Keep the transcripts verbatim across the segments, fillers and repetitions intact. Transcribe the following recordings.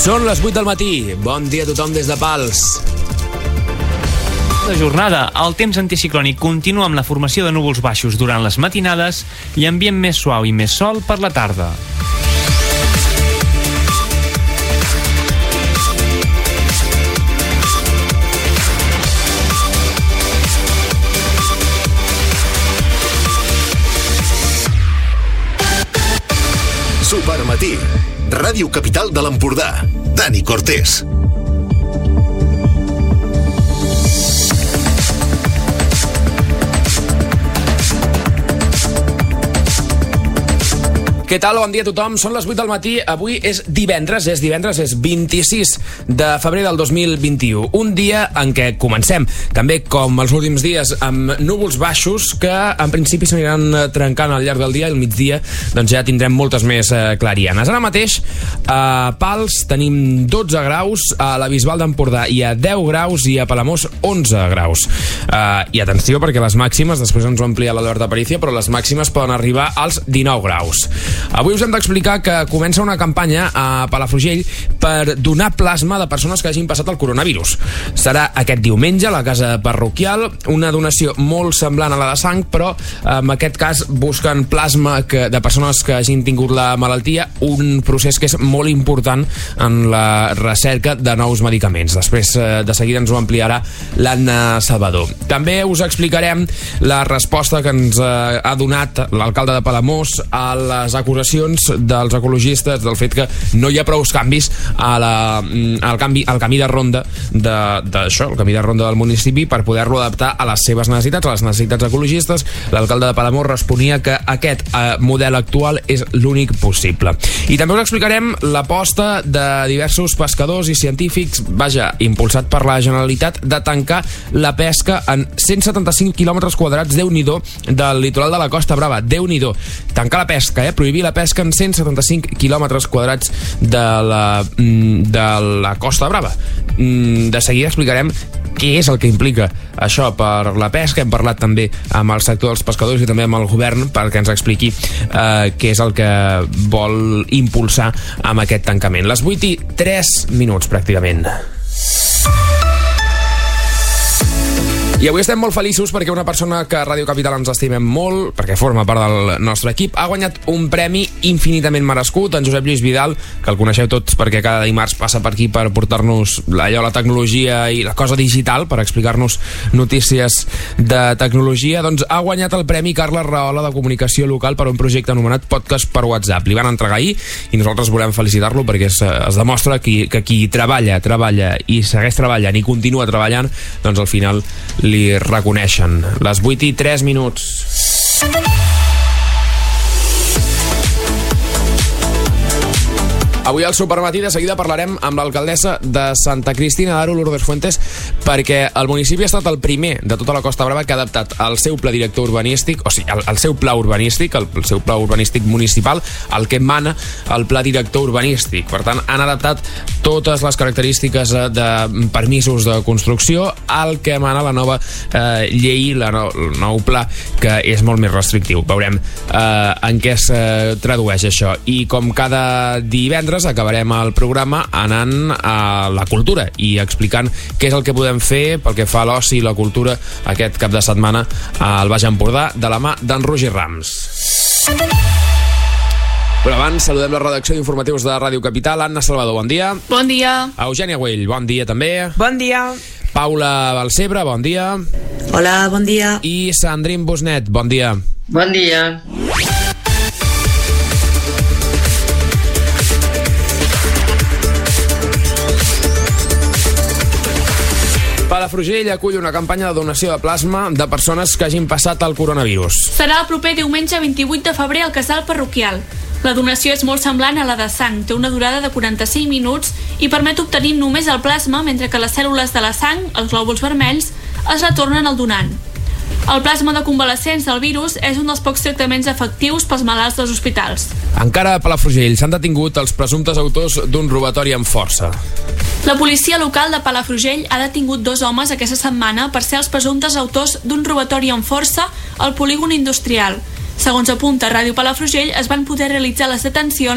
Són les vuit del matí. Bon dia a tothom des de Pals. De jornada, el temps anticiclònic continua amb la formació de núvols baixos durant les matinades i ambient més suau i més sol per la tarda. Supermatí, Ràdio Capital de l'Empordà. Dani Cortés. Què tal? Bon dia a tothom. Són les vuit del matí. Avui és divendres, és divendres, és vint-i-sis de febrer del dos mil vint-i-u. Un dia en què comencem, també com els últims dies, amb núvols baixos que en principi s'aniran trencant al llarg del dia i al migdia doncs ja tindrem moltes més eh, clarianes. Ara mateix a Pals tenim dotze graus, a la Bisbal d'Empordà hi ha deu graus i a Palamós onze graus. Eh, I atenció perquè les màximes, després ens ho amplia l'Albert Aparicio, però les màximes poden arribar als dinou graus. Avui us hem d'explicar que comença una campanya a Palafrugell per donar plasma de persones que hagin passat el coronavirus. Serà aquest diumenge a la casa parroquial, una donació molt semblant a la de sang, però en aquest cas busquen plasma que, de persones que hagin tingut la malaltia, un procés que és molt important en la recerca de nous medicaments. Després de seguida ens ho ampliarà l'Anna Salvador. També us explicarem la resposta que ens ha donat l'alcalde de Palamós a les acusacions dels ecologistes del fet que no hi ha prous canvis a la, al, canvi, al camí de ronda de, d'això, el camí de ronda del municipi per poder-lo adaptar a les seves necessitats, a les necessitats ecologistes. L'alcalde de Palamós responia que aquest eh, model actual és l'únic possible. I també us explicarem l'aposta de diversos pescadors i científics, vaja, impulsat per la Generalitat, de tancar la pesca en cent setanta-cinc quilòmetres quadrats, Déu-n'hi-do, del litoral de la Costa Brava. Déu-n'hi-do. Tancar la pesca, eh? Prohibir la pesca en cent setanta-cinc quilòmetres quadrats de la, de la Costa Brava. De seguida explicarem què és el que implica això per la pesca. Hem parlat també amb el sector dels pescadors i també amb el govern perquè ens expliqui eh, què és el que vol impulsar amb aquest tancament. Les vuit i tres minuts pràcticament. I avui estem molt feliços perquè una persona que a Ràdio Capital ens estimem molt, perquè forma part del nostre equip, ha guanyat un premi infinitament merescut, en Josep Lluís Vidal, que el coneixeu tots perquè cada dimarts passa per aquí per portar-nos allò, la tecnologia i la cosa digital, per explicar-nos notícies de tecnologia. Doncs ha guanyat el premi Carles Rahola de Comunicació Local per un projecte anomenat Podcast per WhatsApp. Li van entregar ahir i nosaltres volem felicitar-lo perquè es, es demostra que, que qui treballa, treballa i segueix treballant i continua treballant, doncs al final li reconeixen. Les vuit i tres minuts. Avui al Supermatí de seguida parlarem amb l'alcaldessa de Santa Cristina d'Aro, Lourdes Fuentes, perquè el municipi ha estat el primer de tota la Costa Brava que ha adaptat el seu pla director urbanístic, o sigui, el, el seu pla urbanístic, el, el seu pla urbanístic municipal, el que mana el pla director urbanístic. Per tant, han adaptat totes les característiques de permisos de construcció al que mana la nova eh, llei, la no, el nou pla, que és molt més restrictiu. Veurem eh, en què es eh, tradueix això. I com cada divendres acabarem el programa anant a la cultura i explicant què és el que podem fer pel que fa a l'oci i la cultura aquest cap de setmana al Baix Empordà de la mà d'en Roger Rams. Però abans saludem la redacció d'informatius de Ràdio Capital. Anna Salvador, bon dia. Bon dia. Eugènia Güell, bon dia també. Bon dia. Paula Balcebre, bon dia. Hola, bon dia. I Sandrine Busnet, bon dia. Bon dia. Palafrugell acull una campanya de donació de plasma de persones que hagin passat el coronavirus. Serà el proper diumenge vint-i-vuit de febrer al casal parroquial. La donació és molt semblant a la de sang, té una durada de quaranta-cinc minuts i permet obtenir només el plasma, mentre que les cèl·lules de la sang, els glòbuls vermells, es retornen al donant. El plasma de convalescents del virus és un dels pocs tractaments efectius pels malalts dels hospitals. Encara a Palafrugell s'han detingut els presumptes autors d'un robatori amb força. La policia local de Palafrugell ha detingut dos homes aquesta setmana per ser els presumptes autors d'un robatori amb força al polígon industrial. Segons apunta Ràdio Palafrugell, es van poder realitzar les detencions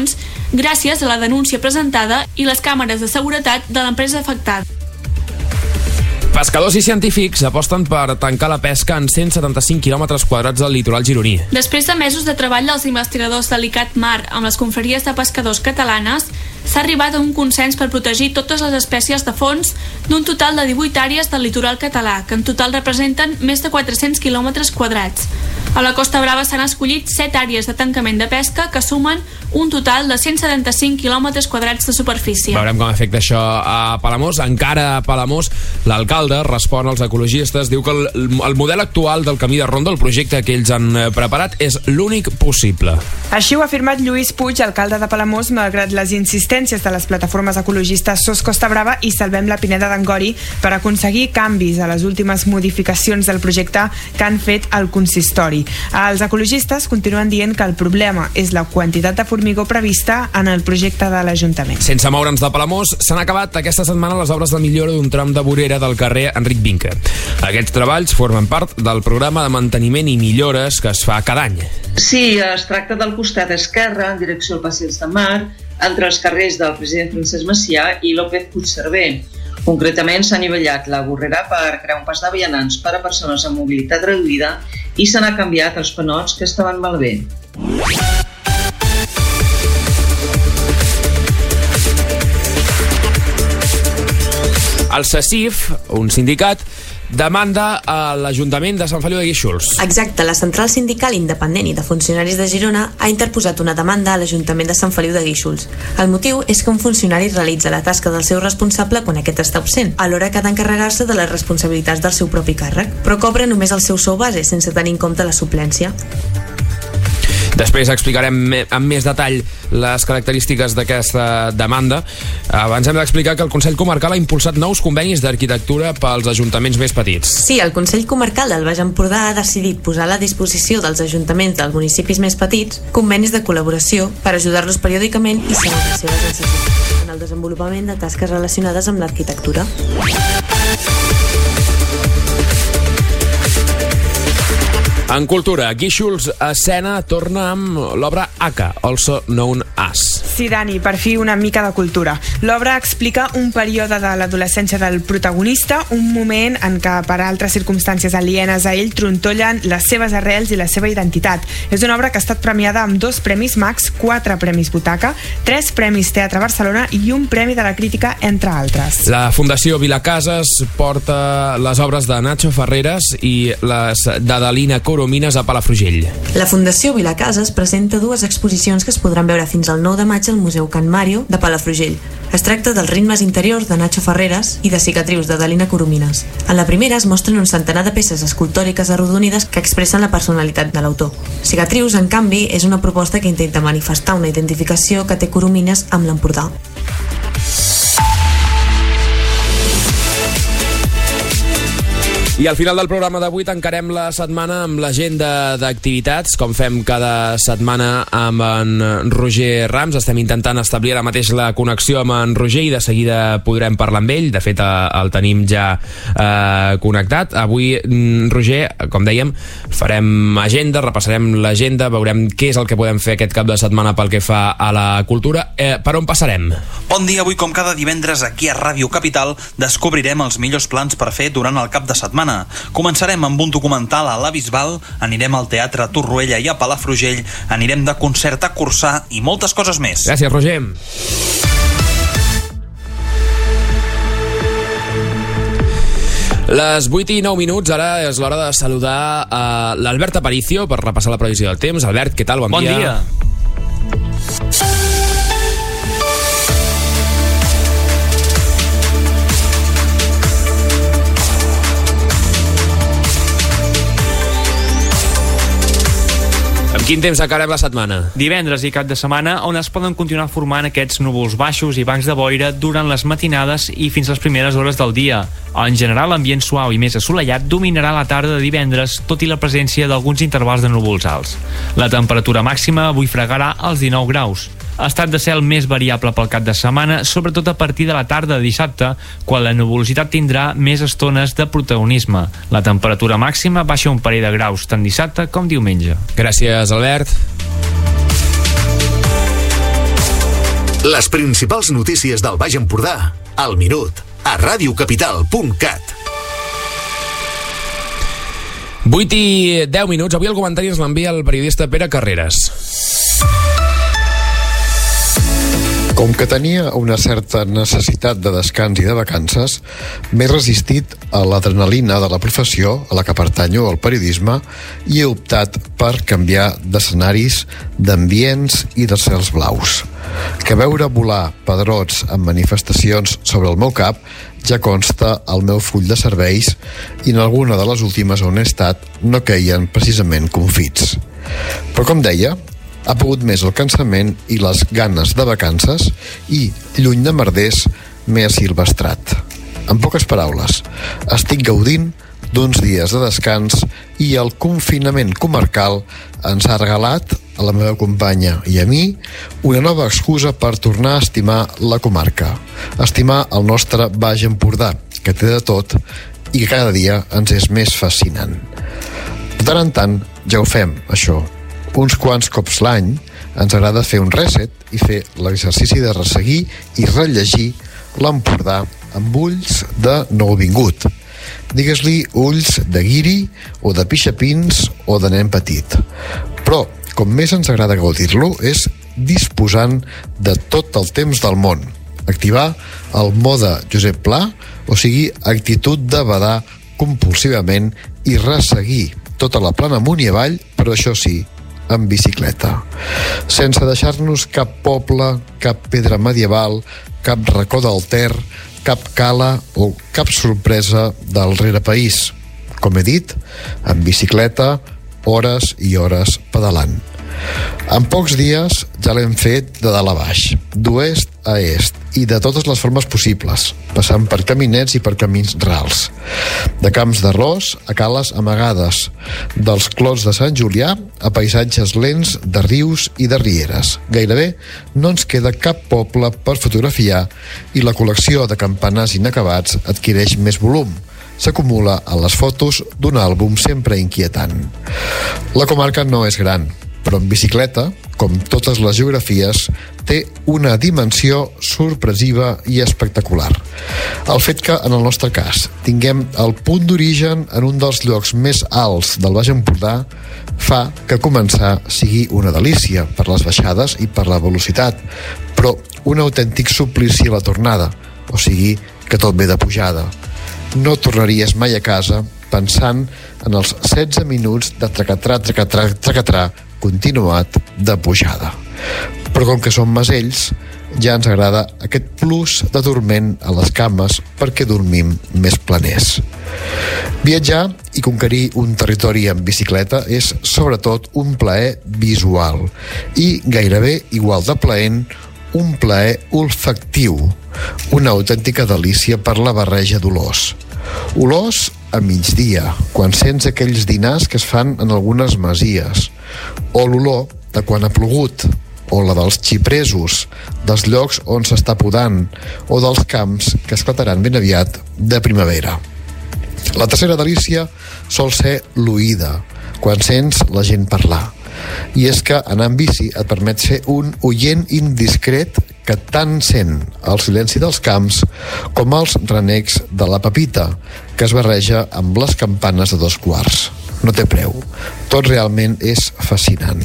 gràcies a la denúncia presentada i les càmeres de seguretat de l'empresa afectada. Pescadors i científics aposten per tancar la pesca en cent setanta-cinc quilòmetres quadrats del litoral gironí. Després de mesos de treball dels investigadors de l'ICAT Mar amb les confraries de pescadors catalanes, s'ha arribat a un consens per protegir totes les espècies de fons d'un total de divuit àrees del litoral català, que en total representen més de quatre-cents quilòmetres quadrats. A la Costa Brava s'han escollit set àrees de tancament de pesca que sumen un total de cent setanta-cinc quilòmetres quadrats de superfície. Veurem com afecta això a Palamós. Encara a Palamós, l'alcalde respon als ecologistes, diu que el, el model actual del camí de ronda, el projecte que ells han preparat, és l'únic possible. Així ho ha afirmat Lluís Puig, alcalde de Palamós, malgrat les insistències de les plataformes ecologistes Sos Costa Brava i Salvem la Pineda d'Angori per aconseguir canvis a les últimes modificacions del projecte que han fet al consistori. Els ecologistes continuen dient que el problema és la quantitat de formigó prevista en el projecte de l'Ajuntament. Sense moure'ns de Palamós, s'han acabat aquesta setmana les obres de millora d'un tram de vorera del carrer Enric Vinca. Aquests treballs formen part del programa de manteniment i millores que es fa cada any. Sí, es tracta del costat esquerre en direcció al Passeig de Mar, entre els carrers del president Francesc Macià i López Puigcerver. Concretament s'ha nivellat la vorrera per crear un pas de vianants per a persones amb mobilitat reduïda i se n'ha canviat els panots que estaven malbé. El SESIF, un sindicat, demanda a l'Ajuntament de Sant Feliu de Guíxols. Exacte, la Central Sindical Independent i de Funcionaris de Girona ha interposat una demanda a l'Ajuntament de Sant Feliu de Guíxols. El motiu és que un funcionari realitza la tasca del seu responsable quan aquest està absent, alhora que ha d'encarregar-se de les responsabilitats del seu propi càrrec, però cobra només el seu sou base, sense tenir en compte la suplència. Després explicarem amb més detall les característiques d'aquesta demanda. Abans hem d'explicar que el Consell Comarcal ha impulsat nous convenis d'arquitectura pels ajuntaments més petits. Sí, el Consell Comarcal del Baix Empordà ha decidit posar a la disposició dels ajuntaments dels municipis més petits convenis de col·laboració per ajudar-los periòdicament i segons les seves necessitats en el desenvolupament de tasques relacionades amb l'arquitectura. En cultura, Guíxols Escena torna amb l'obra Aka, also known as. Sí, Dani, per fi una mica de cultura. L'obra explica un període de l'adolescència del protagonista, un moment en què per altres circumstàncies alienes a ell trontollen les seves arrels i la seva identitat. És una obra que ha estat premiada amb dos premis Max, quatre premis Butaca, tres premis Teatre Barcelona i un premi de la crítica, entre altres. La Fundació Vilacases porta les obres de Nacho Ferreras i les d'Adelina Coromines a Palafrugell. La Fundació Vilacases presenta dues exposicions que es podran veure fins al nou de maig al Museu Can Mario de Palafrugell. Es tracta dels ritmes interiors de Nacho Ferreras i de cicatrius d'Adelina Coromines. En la primera es mostren un centenar de peces escultòriques arrodonides que expressen la personalitat de l'autor. Cicatrius, en canvi, és una proposta que intenta manifestar una identificació que té Coromines amb l'Empordà. I al final del programa d'avui tancarem la setmana amb l'agenda d'activitats, com fem cada setmana amb en Roger Rams. Estem intentant establir ara mateix la connexió amb en Roger i de seguida podrem parlar amb ell. De fet, el tenim ja eh, connectat. Avui, Roger, com dèiem, farem agenda, repassarem l'agenda, veurem què és el que podem fer aquest cap de setmana pel que fa a la cultura. Eh, per on passarem? Bon dia, avui com cada divendres aquí a Ràdio Capital descobrirem els millors plans per fer durant el cap de setmana. Començarem amb un documental a la Bisbal, anirem al Teatre Torroella i a Palafrugell, anirem de concert a Corçà i moltes coses més. Gràcies, Roger. Les vuit i nou minuts, ara és l'hora de saludar a l'Albert Aparicio per repassar la previsió del temps. Albert, què tal? Bon, bon dia. Bon dia. Quin temps acabarem la setmana? Divendres i cap de setmana, on es poden continuar formant aquests núvols baixos i bancs de boira durant les matinades i fins les primeres hores del dia. En general, l'ambient suau i més assolellat dominarà la tarda de divendres, tot i la presència d'alguns intervals de núvols alts. La temperatura màxima avui fregarà als dinou graus. Estat de cel més variable pel cap de setmana, sobretot a partir de la tarda de dissabte, quan la nuvolositat tindrà més estones de protagonisme. La temperatura màxima baixa un parell de graus tant dissabte com diumenge. Gràcies, Albert. Les principals notícies del Baix Empordà, al minut, a radiocapital punt cat. vuit i deu minuts. Avui el comentari ens l'envia el periodista Pere Carreras. Com que tenia una certa necessitat de descans i de vacances, m'he resistit a l'adrenalina de la professió a la que pertanyo, al periodisme, i he optat per canviar d'escenaris, d'ambients i de cels blaus. Que veure volar pedrots en manifestacions sobre el meu cap ja consta al meu full de serveis i en alguna de les últimes on he estat no queien precisament confits. Però com deia, ha pogut més el cansament i les ganes de vacances i, lluny de merders, m'he asilvestrat. En poques paraules, estic gaudint d'uns dies de descans i el confinament comarcal ens ha regalat, a la meva companya i a mi, una nova excusa per tornar a estimar la comarca, estimar el nostre Baix Empordà, que té de tot i que cada dia ens és més fascinant. De tant en tant ja ho fem, això. Uns quants cops l'any ens agrada fer un reset i fer l'exercici de resseguir i rellegir l'Empordà amb ulls de nouvingut. Digues-li ulls de guiri o de pixapins o de nen petit. Però, com més ens agrada gaudir-lo, és disposant de tot el temps del món. Activar el mode Josep Pla, o sigui, actitud de badar compulsivament i resseguir tota la plana amunt i avall, però això sí, en bicicleta, sense deixar-nos cap poble, cap pedra medieval, cap racó del Ter, cap cala o cap sorpresa del rerepaís. Com he dit, en bicicleta, hores i hores pedalant. En pocs dies ja l'hem fet de dalt a baix, d'oest a est i de totes les formes possibles, passant per caminets i per camins rals, de camps d'arròs a cales amagades, dels clots de Sant Julià a paisatges lents de rius i de rieres. Gairebé no ens queda cap poble per fotografiar i la col·lecció de campanars inacabats adquireix més volum. S'acumula a les fotos d'un àlbum sempre inquietant. La comarca no és gran, però en bicicleta, com totes les geografies, té una dimensió sorpresiva i espectacular. El fet que, en el nostre cas, tinguem el punt d'origen en un dels llocs més alts del Baix Empordà fa que començar sigui una delícia per les baixades i per la velocitat, però un autèntic suplici a la tornada, o sigui que tot ve de pujada. No tornaries mai a casa pensant en els setze minuts de tracatrà, tracatrà, tracatrà continuat de pujada. Però com que som masells, ja ens agrada aquest plus de dorment a les cames perquè dormim més planers. Viatjar i conquerir un territori en bicicleta és sobretot un plaer visual i gairebé igual de plaent un plaer olfactiu, una autèntica delícia per la barreja d'olors. Olors a migdia, quan sents aquells dinars que es fan en algunes masies, o l'olor de quan ha plogut, o la dels xipresos, dels llocs on s'està podant, o dels camps que esclataran ben aviat de primavera. La tercera delícia sol ser l'oïda, quan sents la gent parlar. I és que anar en bici et permet ser un oient indiscret que tant sent el silenci dels camps com els renecs de la pepita, que es barreja amb les campanes de dos quarts. No té preu. Tot realment és fascinant.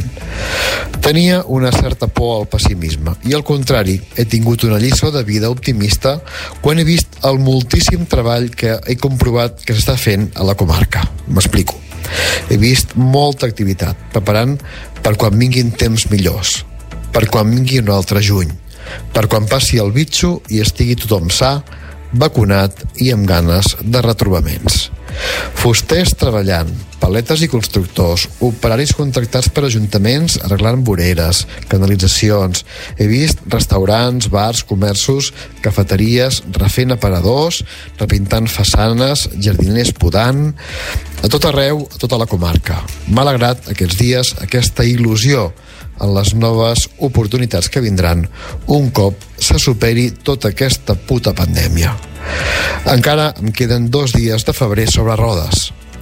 Tenia una certa por al pessimisme i, al contrari, he tingut una lliçó de vida optimista quan he vist el moltíssim treball que he comprovat que s'està fent a la comarca. M'explico. He vist molta activitat, preparant per quan vinguin temps millors, per quan vingui un altre juny, per quan passi el bitxo i estigui tothom sa, vacunat i amb ganes de retrobaments. Fusters treballant, paletes i constructors, operaris contractats per ajuntaments arreglant voreres, canalitzacions. He vist restaurants, bars, comerços, cafeteries, refent aparadors, repintant façanes, jardiners podant, a tot arreu, a tota la comarca. M'ha alegrat aquests dies aquesta il·lusió en les noves oportunitats que vindran un cop se superi tota aquesta puta pandèmia. Encara em queden dos dies de febrer sobre rodes.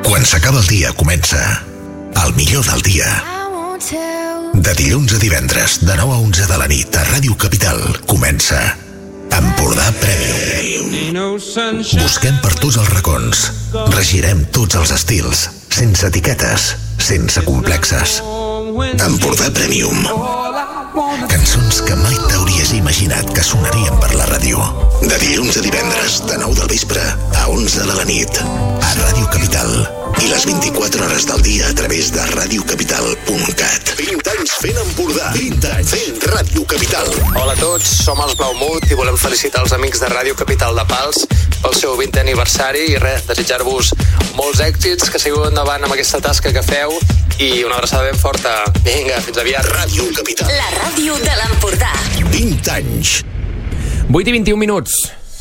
Quan s'acaba el dia comença el millor del dia. De dilluns a divendres, de nou a onze de la nit, a Ràdio Capital, comença Empordà Premium. Busquem per tots els racons, regirem tots els estils, sense etiquetes, sense complexes. Empordà Premium. Cançons que mai t'hauries imaginat que sonarien per la ràdio. De dilluns a divendres, de nou del vespre a onze de la nit, a Ràdio Capital. I les vint-i-quatre hores del dia a través de ràdio capital punt cat. vint anys fent Empordà. vint anys fent Ràdio Capital. Hola a tots, som els Blaumut i volem felicitar els amics de Ràdio Capital de Pals pel seu vintè aniversari i res, desitjar-vos molts èxits, que seguiu endavant amb aquesta tasca que feu i una abraçada ben forta. Vinga, fins aviat. Ràdio Capital. La ràdio de l'Empordà. vint anys. vuit i vint-i-un minuts.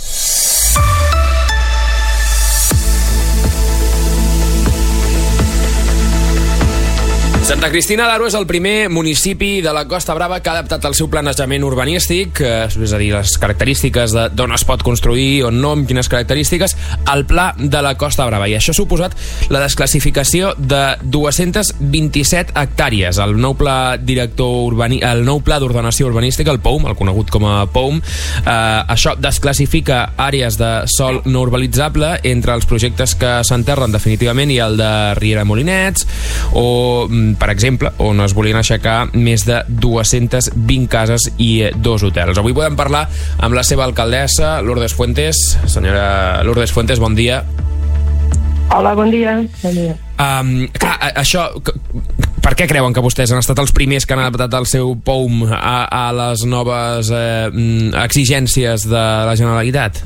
Santa Cristina d'Aro és el primer municipi de la Costa Brava que ha adaptat el seu planejament urbanístic, eh, és a dir, les característiques d'on es pot construir, on no, amb quines característiques, al pla de la Costa Brava. I això ha suposat la desclassificació de dues-centes vint-i-set hectàrees. El nou pla director urbani... el nou pla d'ordenació urbanística, el P O U M, el conegut com a P O U M, eh, això desclassifica àrees de sòl no urbanitzable entre els projectes que s'enterren definitivament i el de Riera Molinets, o per exemple, on es volien aixecar més de dues-centes vint cases i dos hotels. Avui podem parlar amb la seva alcaldessa, Lourdes Fuentes. Senyora Lourdes Fuentes, bon dia. Hola, bon dia. Bon dia. Um, clar, això, per què creuen que vostès han estat els primers que han adaptat el seu P O U M a, a les noves eh, exigències de la Generalitat?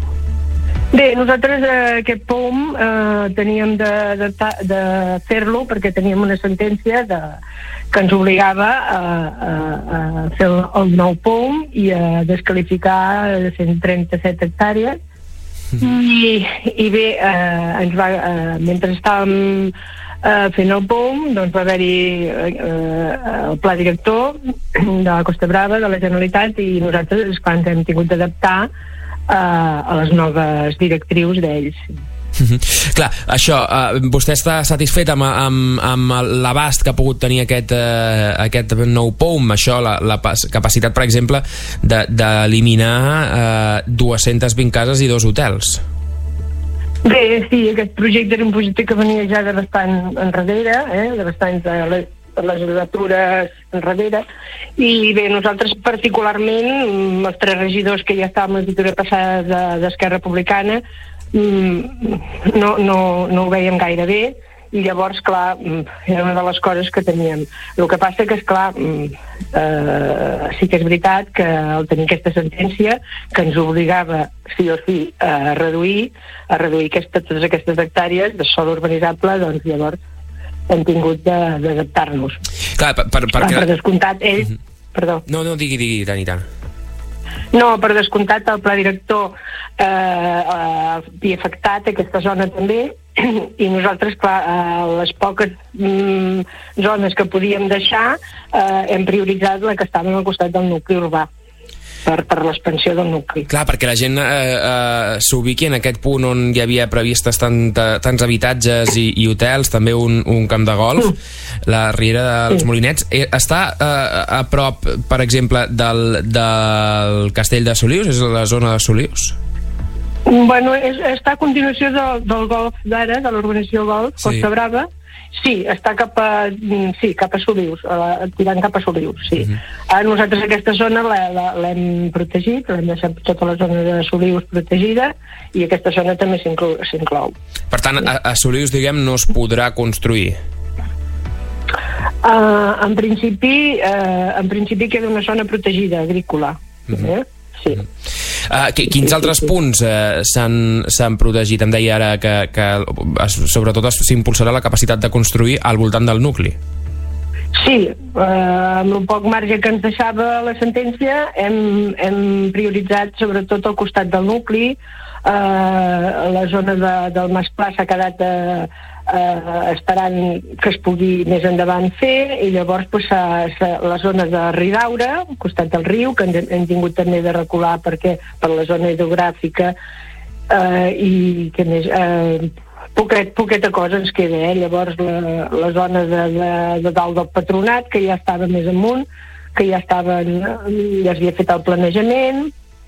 Bé, nosaltres eh, aquest P O U M eh, teníem de, de, de fer-lo perquè teníem una sentència de, que ens obligava a, a, a fer el, el nou P O U M i a desqualificar cent trenta-set hectàrees. I, i bé, eh, ens va, eh, mentre estàvem eh, fent el P O U M, doncs va haver-hi eh, el pla director de la Costa Brava, de la Generalitat, i nosaltres, esclar, ens hem tingut d'adaptar a les noves directrius d'ells. Clar, això, uh, vostè està satisfet amb, amb, amb l'abast que ha pogut tenir aquest, uh, aquest nou P O U M, això, la, la capacitat, per exemple, d'eliminar de, uh, dues-centes vint cases i dos hotels? Bé, sí, aquest projecte era un projecte que venia ja de bastant enrere, eh, de bastants de legislatures enrere, i bé, nosaltres particularment, els tres regidors que ja estàvem a la legislatura passada d'Esquerra Republicana, no, no, no ho veiem gaire bé, i llavors, clar, era una de les coses que teníem. El que passa que, esclar, eh, sí que és veritat que al tenir aquesta sentència que ens obligava sí o sí a reduir, a reduir aquesta, totes aquestes hectàrees de sòl urbanitzable, doncs llavors hem tingut d'adaptar-nos. Clar, per, per, per, per descomptat, ell... Uh-huh. Perdó. No, no, digui, digui, tant i tant. No, per descomptat, el pla director eh, eh, havia afectat aquesta zona també, i nosaltres, clar, eh, les poques mm, zones que podíem deixar, eh, hem prioritzat la que estava al costat del nucli urbà, per, per l'expansió del nucli. Clar, perquè la gent eh, eh, s'ubiqui en aquest punt on hi havia previstes tant, tants habitatges i, i hotels, també un, un camp de golf, mm. la Riera dels sí. Molinets. Eh, està eh, a prop, per exemple, del, del Castell de Solius? És la zona de Solius? Bueno, és, està a continuació del, del golf d'ara, de l'urbanització golf, sí. Costa Brava. Sí, està cap a, sí, cap a Solius, uh, tirant cap a Solius, sí. Uh-huh. uh, nosaltres aquesta zona l'hem protegit, l'hem deixat tota la zona de Solius protegida, i aquesta zona també s'inclou. Per tant, a, a Solius, diguem, no es podrà construir? Uh, en principi, uh, en principi queda una zona protegida, agrícola. Uh-huh. eh? Sí. Uh, quins altres punts uh, s'han protegit? Em deia ara que, que sobretot s'impulsarà la capacitat de construir al voltant del nucli. Sí, eh, amb el poc marge que ens deixava la sentència hem, hem prioritzat sobretot al costat del nucli. eh, la zona de, del Mas Pla s'ha quedat eh, eh, esperant que es pugui més endavant fer, i llavors pues, sa, sa, la zona de Ridaura, al costat del riu, que hem, hem tingut també de recular perquè per la zona hidrogràfica, eh, i que més... Eh, P poquet, poqueta cosa ens queda, eh? Llavors la, la zona de, de, de dalt del Patronat, que ja estava més amunt, que ja estaven, ja s'havia fet el planejament,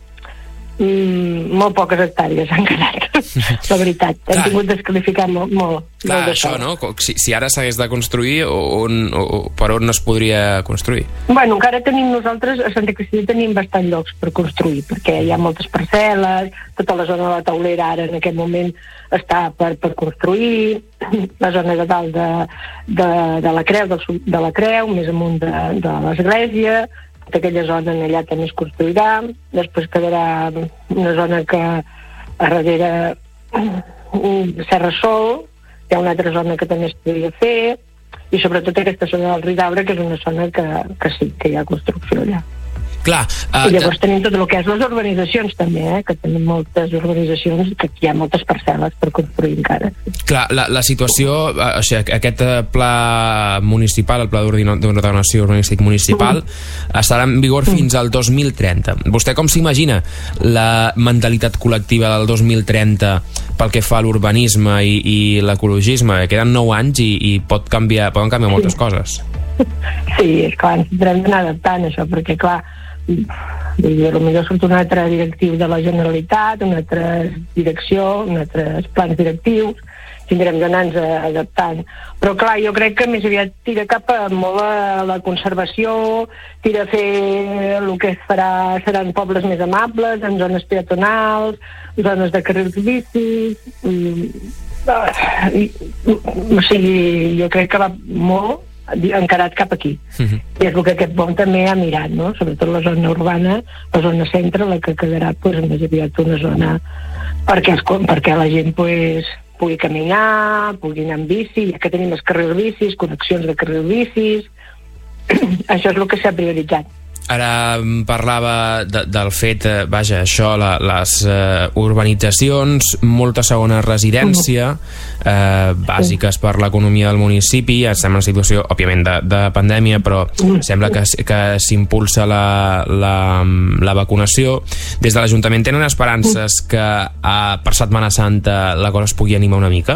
mm, molt poques hectàrees han quedat, la veritat. Hem Clar. tingut descalificar molt, molt, Clar, molt de això, sol. no? Si, si ara s'hagués de construir, on, o, per on es podria construir? Bueno, encara tenim nosaltres, a Santa Cristina tenim bastant llocs per construir, perquè hi ha moltes parcel·les, tota la zona de la Taulera ara en aquest moment està per, per construir, la zona de dalt de, de, de la Creu, del, sud- de la Creu, més amunt de, de l'església, tota aquella zona en allà també es construirà, després quedarà una zona que a darrere de Serra Sol, hi ha una altra zona que també es podria fer, i sobretot aquesta zona del Ridaura, que és una zona que, que sí, que hi ha construcció allà. Clar, uh, I llavors tenim tot el que és les urbanitzacions també, eh? Que tenim moltes urbanitzacions, que hi ha moltes parcel·les per construir encara. clar, la, la situació, eh, o sigui, aquest eh, pla municipal, el pla d'ordina- d'ordenació urbanístic municipal, mm. estarà en vigor mm. fins al dos mil trenta. Vostè com s'imagina la mentalitat col·lectiva del dos mil trenta pel que fa a l'urbanisme i, i l'ecologisme? Queden nou anys i, i pot canviar, poden canviar moltes Sí. coses. Sí, és clar, ens tindrem d'anar adaptant això, perquè clar, vull dir, potser surt un altre directiu de la Generalitat, una altra direcció, un altres plans directius, tindrem d'anar-nos adaptant. Però clar, jo crec que més aviat tira cap a molt a la conservació, tira a fer el que es farà, seran pobles més amables, en zones peatonals, zones de carrils bicis, i, i, o sigui, jo crec que va molt encarat cap aquí. Uh-huh. I és el que aquest pont també ha mirat, no? Sobretot la zona urbana, la zona centre, la que quedarà pues, més aviat una zona perquè, es, perquè la gent pues, pugui caminar, pugui anar amb bici, ja que tenim els carrils bicis, connexions de carrils bicis, això és el que s'ha prioritzat. Ara parlava de, del fet, eh, vaja, això, la, les eh, urbanitzacions, molta segona residència, eh, bàsiques per l'economia del municipi. Estem en una situació, òbviament, de, de pandèmia, però sembla que, que s'impulsa la, la, la vacunació. Des de l'Ajuntament tenen esperances que a, per Setmana Santa la cosa es pugui animar una mica?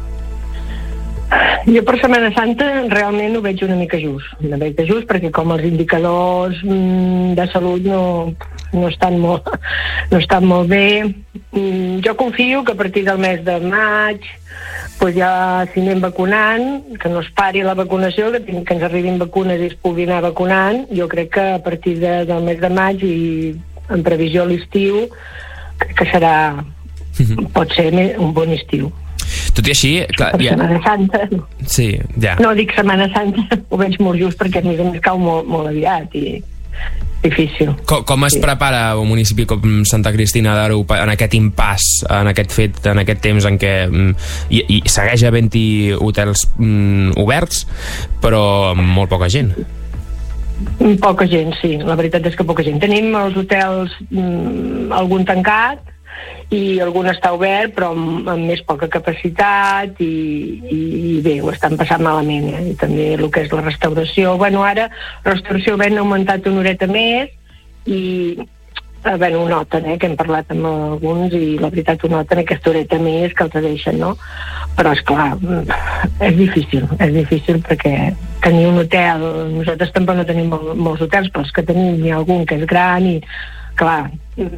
Jo per Setmana Santa realment ho veig una mica just, una mica just perquè com els indicadors mm, de salut no, no, estan molt, no estan molt bé, mm, jo confio que a partir del mes de maig pues ja s'hi anem vacunant, que no es pari la vacunació, que, que ens arribin vacunes i es pugui anar vacunant. Jo crec que a partir de, del mes de maig i en previsió a l'estiu crec que serà, pot ser un bon estiu. Tot i així, clar, per ja... Setmana Santa sí, ja. no dic Setmana Santa, ho veig molt just perquè a més a més cau molt, molt aviat i difícil. Com, com es Sí. prepara un municipi com Santa Cristina d'Aro en aquest impàs, en aquest fet, en aquest temps en què mm, i, i segueix havent-hi hotels mm, oberts, però amb molt poca gent? Poca gent, sí, la veritat és que poca gent. Tenim els hotels, mm, algun tancat i algun està obert però amb, amb més poca capacitat i, i, i bé, ho estan passant malament, eh? I també el que és la restauració, bueno, ara la restauració ben ha augmentat una horeta més i eh, bueno, ho noten, eh? Que hem parlat amb alguns i la veritat ho noten aquesta horeta més que els deixen, no? Però esclar, és difícil és difícil perquè tenir un hotel, nosaltres tampoc no tenim mol, molts hotels, però els que tenim n'hi ha algun que és gran i clar,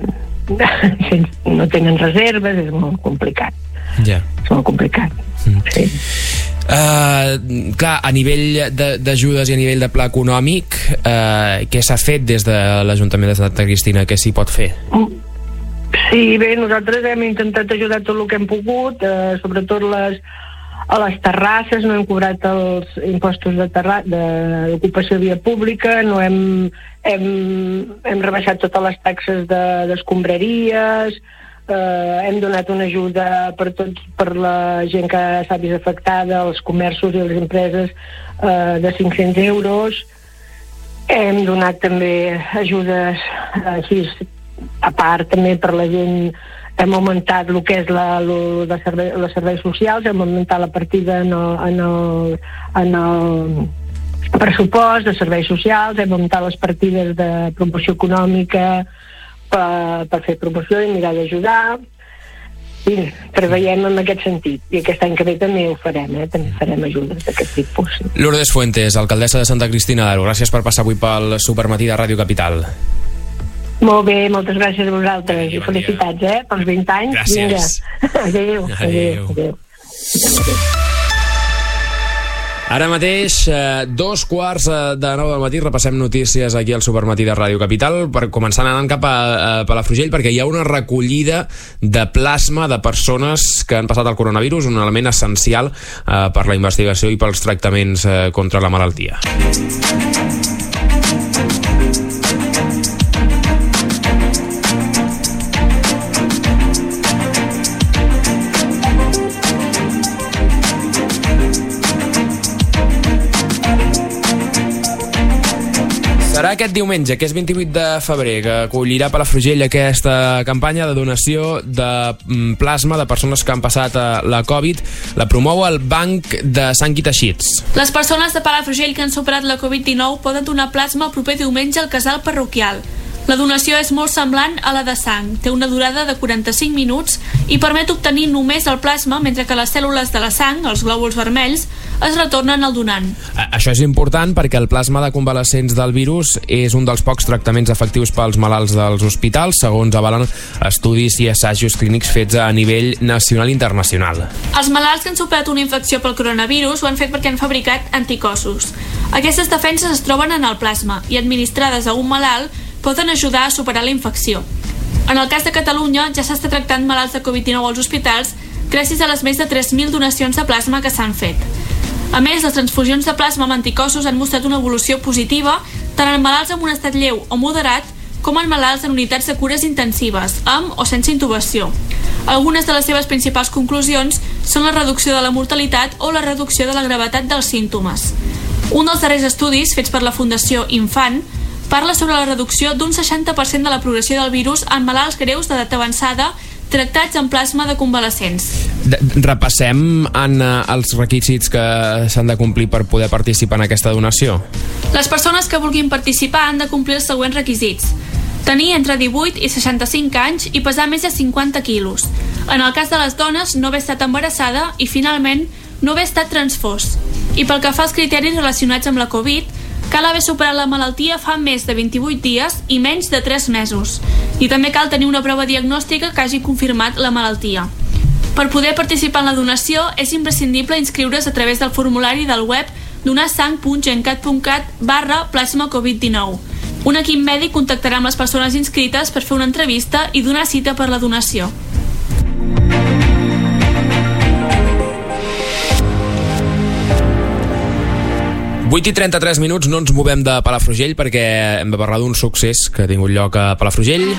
no tenen reserves, és molt complicat. Ja. És molt complicat. Mm. Sí. Uh, clar, a nivell d'ajudes i a nivell de pla econòmic, uh, què s'ha fet des de l'Ajuntament de Santa Cristina? Què s'hi pot fer? Sí, bé, nosaltres hem intentat ajudar tot el que hem pogut, eh, sobretot les, a les terrasses, no hem cobrat els impostos de terra, d'ocupació de via pública, no hem, hem, hem rebaixat totes les taxes d'escombraries, eh, hem donat una ajuda per tots, per la gent que s'ha vist afectada, els comerços i les empreses, eh, de cinc-cents euros. Hem donat també ajudes així, a part també per la gent. Hem augmentat el que és la, lo de servei, les serveis socials, hem augmentat la partida en el, en el, en el pressupost de serveis socials, hem augmentat les partides de promoció econòmica per, per fer promoció i mirar d'ajudar. fi, preveiem en aquest sentit. I aquest any que ve també ho farem, eh? També farem ajudes d'aquest tipus. Lourdes Fuentes, alcaldessa de Santa Cristina d'Aro, gràcies per passar avui pel Supermatí de Ràdio Capital. Molt bé, moltes gràcies a vosaltres i felicitats, eh? Pels vint anys. Gràcies. Vinga. Adéu. Adéu. Adéu. Ara mateix, eh, dos quarts de nou del matí, repassem notícies aquí al Supermatí de Ràdio Capital, per començar anant cap a, a Palafrugell, perquè hi ha una recollida de plasma de persones que han passat el coronavirus, un element essencial eh, per la investigació i pels tractaments eh, contra la malaltia. Serà aquest diumenge, que és vint-i-vuit de febrer, que acollirà Palafrugell aquesta campanya de donació de plasma de persones que han passat la Covid. La promou el Banc de Sang i Teixits. Les persones de Palafrugell que han superat la Covid dinou poden donar plasma el proper diumenge al casal parroquial. La donació és molt semblant a la de sang, té una durada de quaranta-cinc minuts i permet obtenir només el plasma, mentre que les cèl·lules de la sang, els glòbuls vermells, es retornen al donant. Això és important perquè el plasma de convalescents del virus és un dels pocs tractaments efectius pels malalts dels hospitals, segons avalen estudis i assajos clínics fets a nivell nacional i internacional. Els malalts que han superat una infecció pel coronavirus ho han fet perquè han fabricat anticossos. Aquestes defenses es troben en el plasma i, administrades a un malalt, poden ajudar a superar la infecció. En el cas de Catalunya, ja s'està tractant malalts de Covid dinou als hospitals gràcies a les més de tres mil donacions de plasma que s'han fet. A més, les transfusions de plasma amb anticossos han mostrat una evolució positiva tant en malalts amb un estat lleu o moderat com en malalts en unitats de cures intensives, amb o sense intubació. Algunes de les seves principals conclusions són la reducció de la mortalitat o la reducció de la gravetat dels símptomes. Un dels darrers estudis, fets per la Fundació Infant, parla sobre la reducció d'un seixanta per cent de la progressió del virus en malalts greus d'edat avançada tractats amb plasma de convalescents. De repassem en uh, els requisits que s'han de complir per poder participar en aquesta donació. Les persones que vulguin participar han de complir els següents requisits: tenir entre divuit i seixanta-cinc anys i pesar més de cinquanta quilos. En el cas de les dones, no haver estat embarassada i, finalment, no haver estat transfós. I pel que fa als criteris relacionats amb la Covid, cal haver superat la malaltia fa més de vint-i-vuit dies i menys de tres mesos. I també cal tenir una prova diagnòstica que hagi confirmat la malaltia. Per poder participar en la donació és imprescindible inscriure's a través del formulari del web donarsang punt gencat punt cat barra plasma covid dinou. Un equip mèdic contactarà amb les persones inscrites per fer una entrevista i donar cita per la donació. vuit i trenta-tres minuts, no ens movem de Palafrugell perquè hem de parlar d'un succés que ha tingut lloc a Palafrugell.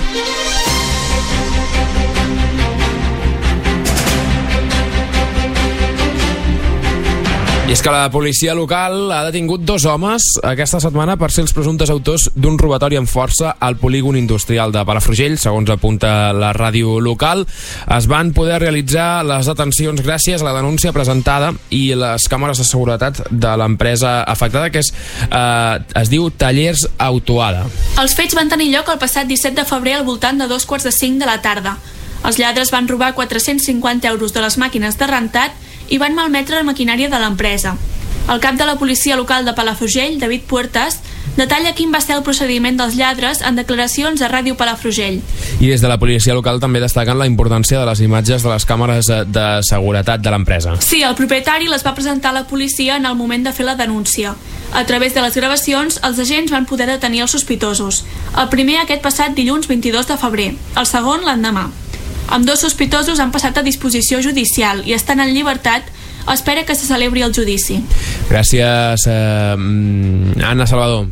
I és que la policia local ha detingut dos homes aquesta setmana per ser els presumptes autors d'un robatori amb força al polígon industrial de Palafrugell. Segons apunta la ràdio local, es van poder realitzar les detencions gràcies a la denúncia presentada i les càmeres de seguretat de l'empresa afectada, que és, eh, es diu Tallers Autoada. Els fets van tenir lloc el passat disset de febrer al voltant de dos quarts de cinc de la tarda. Els lladres van robar quatre-cents cinquanta euros de les màquines de rentat i van malmetre la maquinària de l'empresa. El cap de la policia local de Palafrugell, David Puertas, detalla quin va ser el procediment dels lladres en declaracions a Ràdio Palafrugell. I des de la policia local també destaquen la importància de les imatges de les càmeres de seguretat de l'empresa. Sí, el propietari les va presentar a la policia en el moment de fer la denúncia. A través de les gravacions, els agents van poder detenir els sospitosos. El primer aquest passat dilluns vint-i-dos de febrer, el segon l'endemà. Ambdós sospitosos han passat a disposició judicial i estan en llibertat a espera que se celebri el judici. Gràcies, eh, Anna Salvador.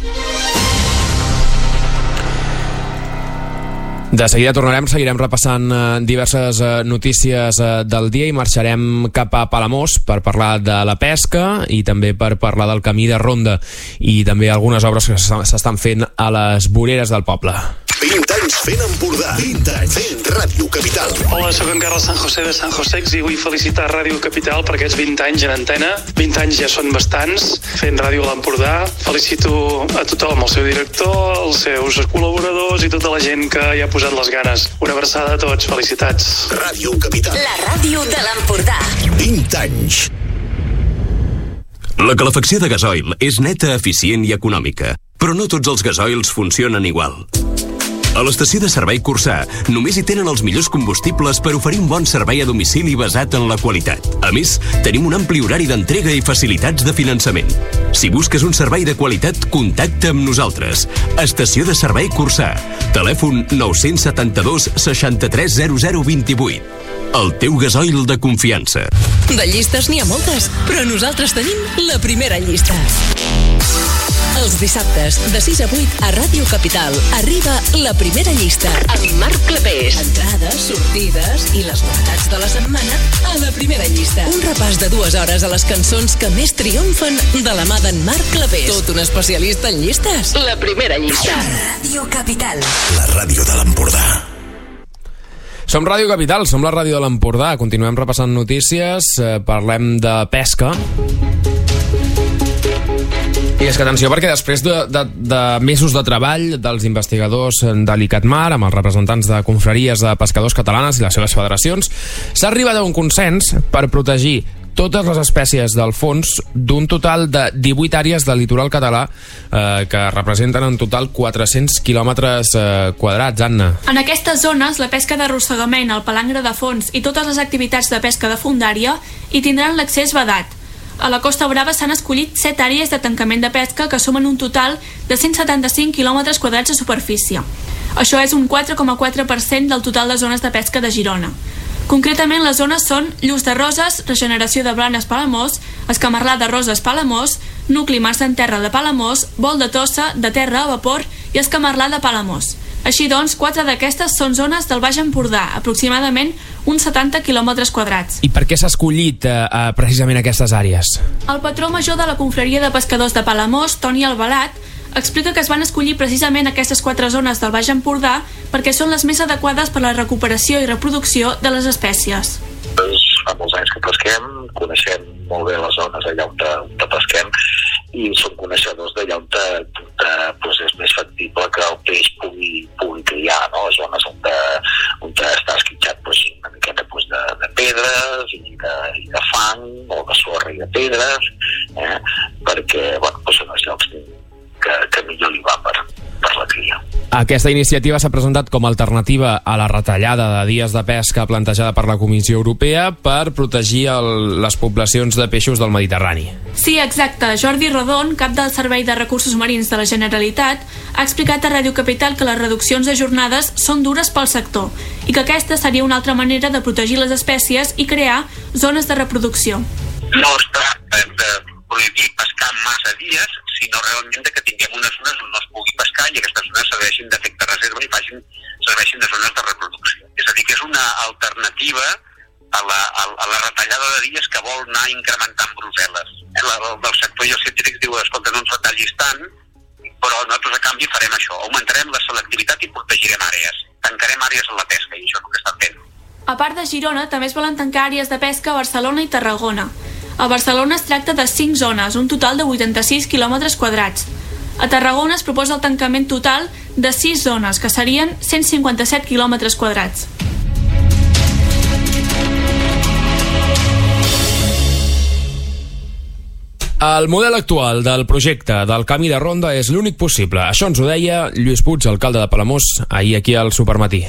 De seguida tornarem, seguirem repassant eh, diverses eh, notícies eh, del dia i marxarem cap a Palamós per parlar de la pesca i també per parlar del camí de ronda i també algunes obres que s'estan fent a les voreres del poble. vint anys fent Empordà. vint anys fent Ràdio Capital. Hola, sóc en Carles San José de San Josex i vull felicitar Ràdio Capital per aquests vint anys en antena. vint anys ja són bastants fent ràdio a l'Empordà. Felicito a tothom, el seu director, els seus col·laboradors i tota la gent que hi ha posat les ganes. Una abraçada a tots, felicitats. Ràdio Capital. La ràdio de l'Empordà. vint anys. La calefacció de gasoil és neta, eficient i econòmica, però no tots els gasoils funcionen igual. A l'estació de servei Cursà només hi tenen els millors combustibles per oferir un bon servei a domicili basat en la qualitat. A més, tenim un ampli horari d'entrega i facilitats de finançament. Si busques un servei de qualitat, contacta amb nosaltres. Estació de servei Cursà. Telèfon nou set dos, seixanta-tres, zero zero, vint-i-vuit. El teu gasoil de confiança. De llistes n'hi ha moltes, però nosaltres tenim la primera llista. Els dissabtes, de sis a vuit, a Ràdio Capital, arriba la primera llista. Amb Marc Clapés. Entrades, sortides i les novetats de la setmana a la primera llista. Un repàs de dues hores a les cançons que més triomfen de la mà d'en Marc Clapés. Tot un especialista en llistes. La primera llista. Ràdio Capital. La ràdio de l'Empordà. Som Ràdio Capital, som la ràdio de l'Empordà. Continuem repassant notícies, eh, parlem de pesca. I és que atenció, perquè després de, de, de mesos de treball dels investigadors de l'ICATMAR amb els representants de confraries de pescadors catalanes i les seves federacions, s'ha arribat a un consens per protegir totes les espècies del fons d'un total de divuit àrees del litoral català eh, que representen en total quatre-cents quilòmetres eh, quadrats, Anna. En aquestes zones, la pesca d'arrossegament, el palangre de fons i totes les activitats de pesca de fondària hi tindran l'accés vedat. A la Costa Brava s'han escollit set àrees de tancament de pesca que sumen un total de cent setanta-cinc quilòmetres quadrats de superfície. Això és un quatre coma quatre per cent del total de zones de pesca de Girona. Concretament, les zones són Lluç de Roses, Regeneració de Blanes Palamós, Escamarlar de Roses Palamós, Nucli Mars en Terra de Palamós, Vol de Tossa, de Terra a Vapor i Escamarlar de Palamós. Així doncs, quatre d'aquestes són zones del Baix Empordà, aproximadament uns setanta quilòmetres quadrats. I per què s'ha escollit eh, precisament aquestes àrees? El patró major de la confraria de pescadors de Palamós, Toni Albalat, explica que es van escollir precisament aquestes quatre zones del Baix Empordà perquè són les més adequades per a la recuperació i reproducció de les espècies. Fa molts anys que pesquem, coneixem molt bé les zones allà on, te, on te pesquem i som coneixedors d'allà on, te, te, pues és més factible que el peix pugui, pugui criar, no? Les zones on, te, on te està esquitxat pues, una miqueta pues, de, de pedres i de, i de fang o de sorra i de pedres, eh? Perquè bueno, pues, són els llocs que, que millor li va per, per la cria. Aquesta iniciativa s'ha presentat com a alternativa a la retallada de dies de pesca plantejada per la Comissió Europea per protegir el, les poblacions de peixos del Mediterrani. Sí, exacte. Jordi Rodon, cap del Servei de Recursos Marins de la Generalitat, ha explicat a Ràdio Capital que les reduccions de jornades són dures pel sector i que aquesta seria una altra manera de protegir les espècies i crear zones de reproducció. No es tracta de prohibir pescar massa dies, sinó realment que tinguem unes zones on no es pugui pescar i aquestes zones serveixin d'efecte reserva i facin, serveixin de zones de reproducció. És a dir, que és una alternativa a la, a, a la retallada de dies que vol anar incrementant Brussel·les. El, el del sector i els científics diu, escolta, no ens retallis tant, però nosaltres a canvi farem això. Augmentarem la selectivitat i protegirem àrees. Tancarem àrees en la pesca i això és el que estan fent. A part de Girona, també es volen tancar àrees de pesca a Barcelona i Tarragona. A Barcelona es tracta de cinc zones, un total de vuitanta-sis quilòmetres quadrats. A Tarragona es proposa el tancament total de sis zones, que serien cent cinquanta-set quilòmetres quadrats. El model actual del projecte del camí de ronda és l'únic possible. Això ens ho deia Lluís Puig, alcalde de Palamós, ahir aquí al Supermatí.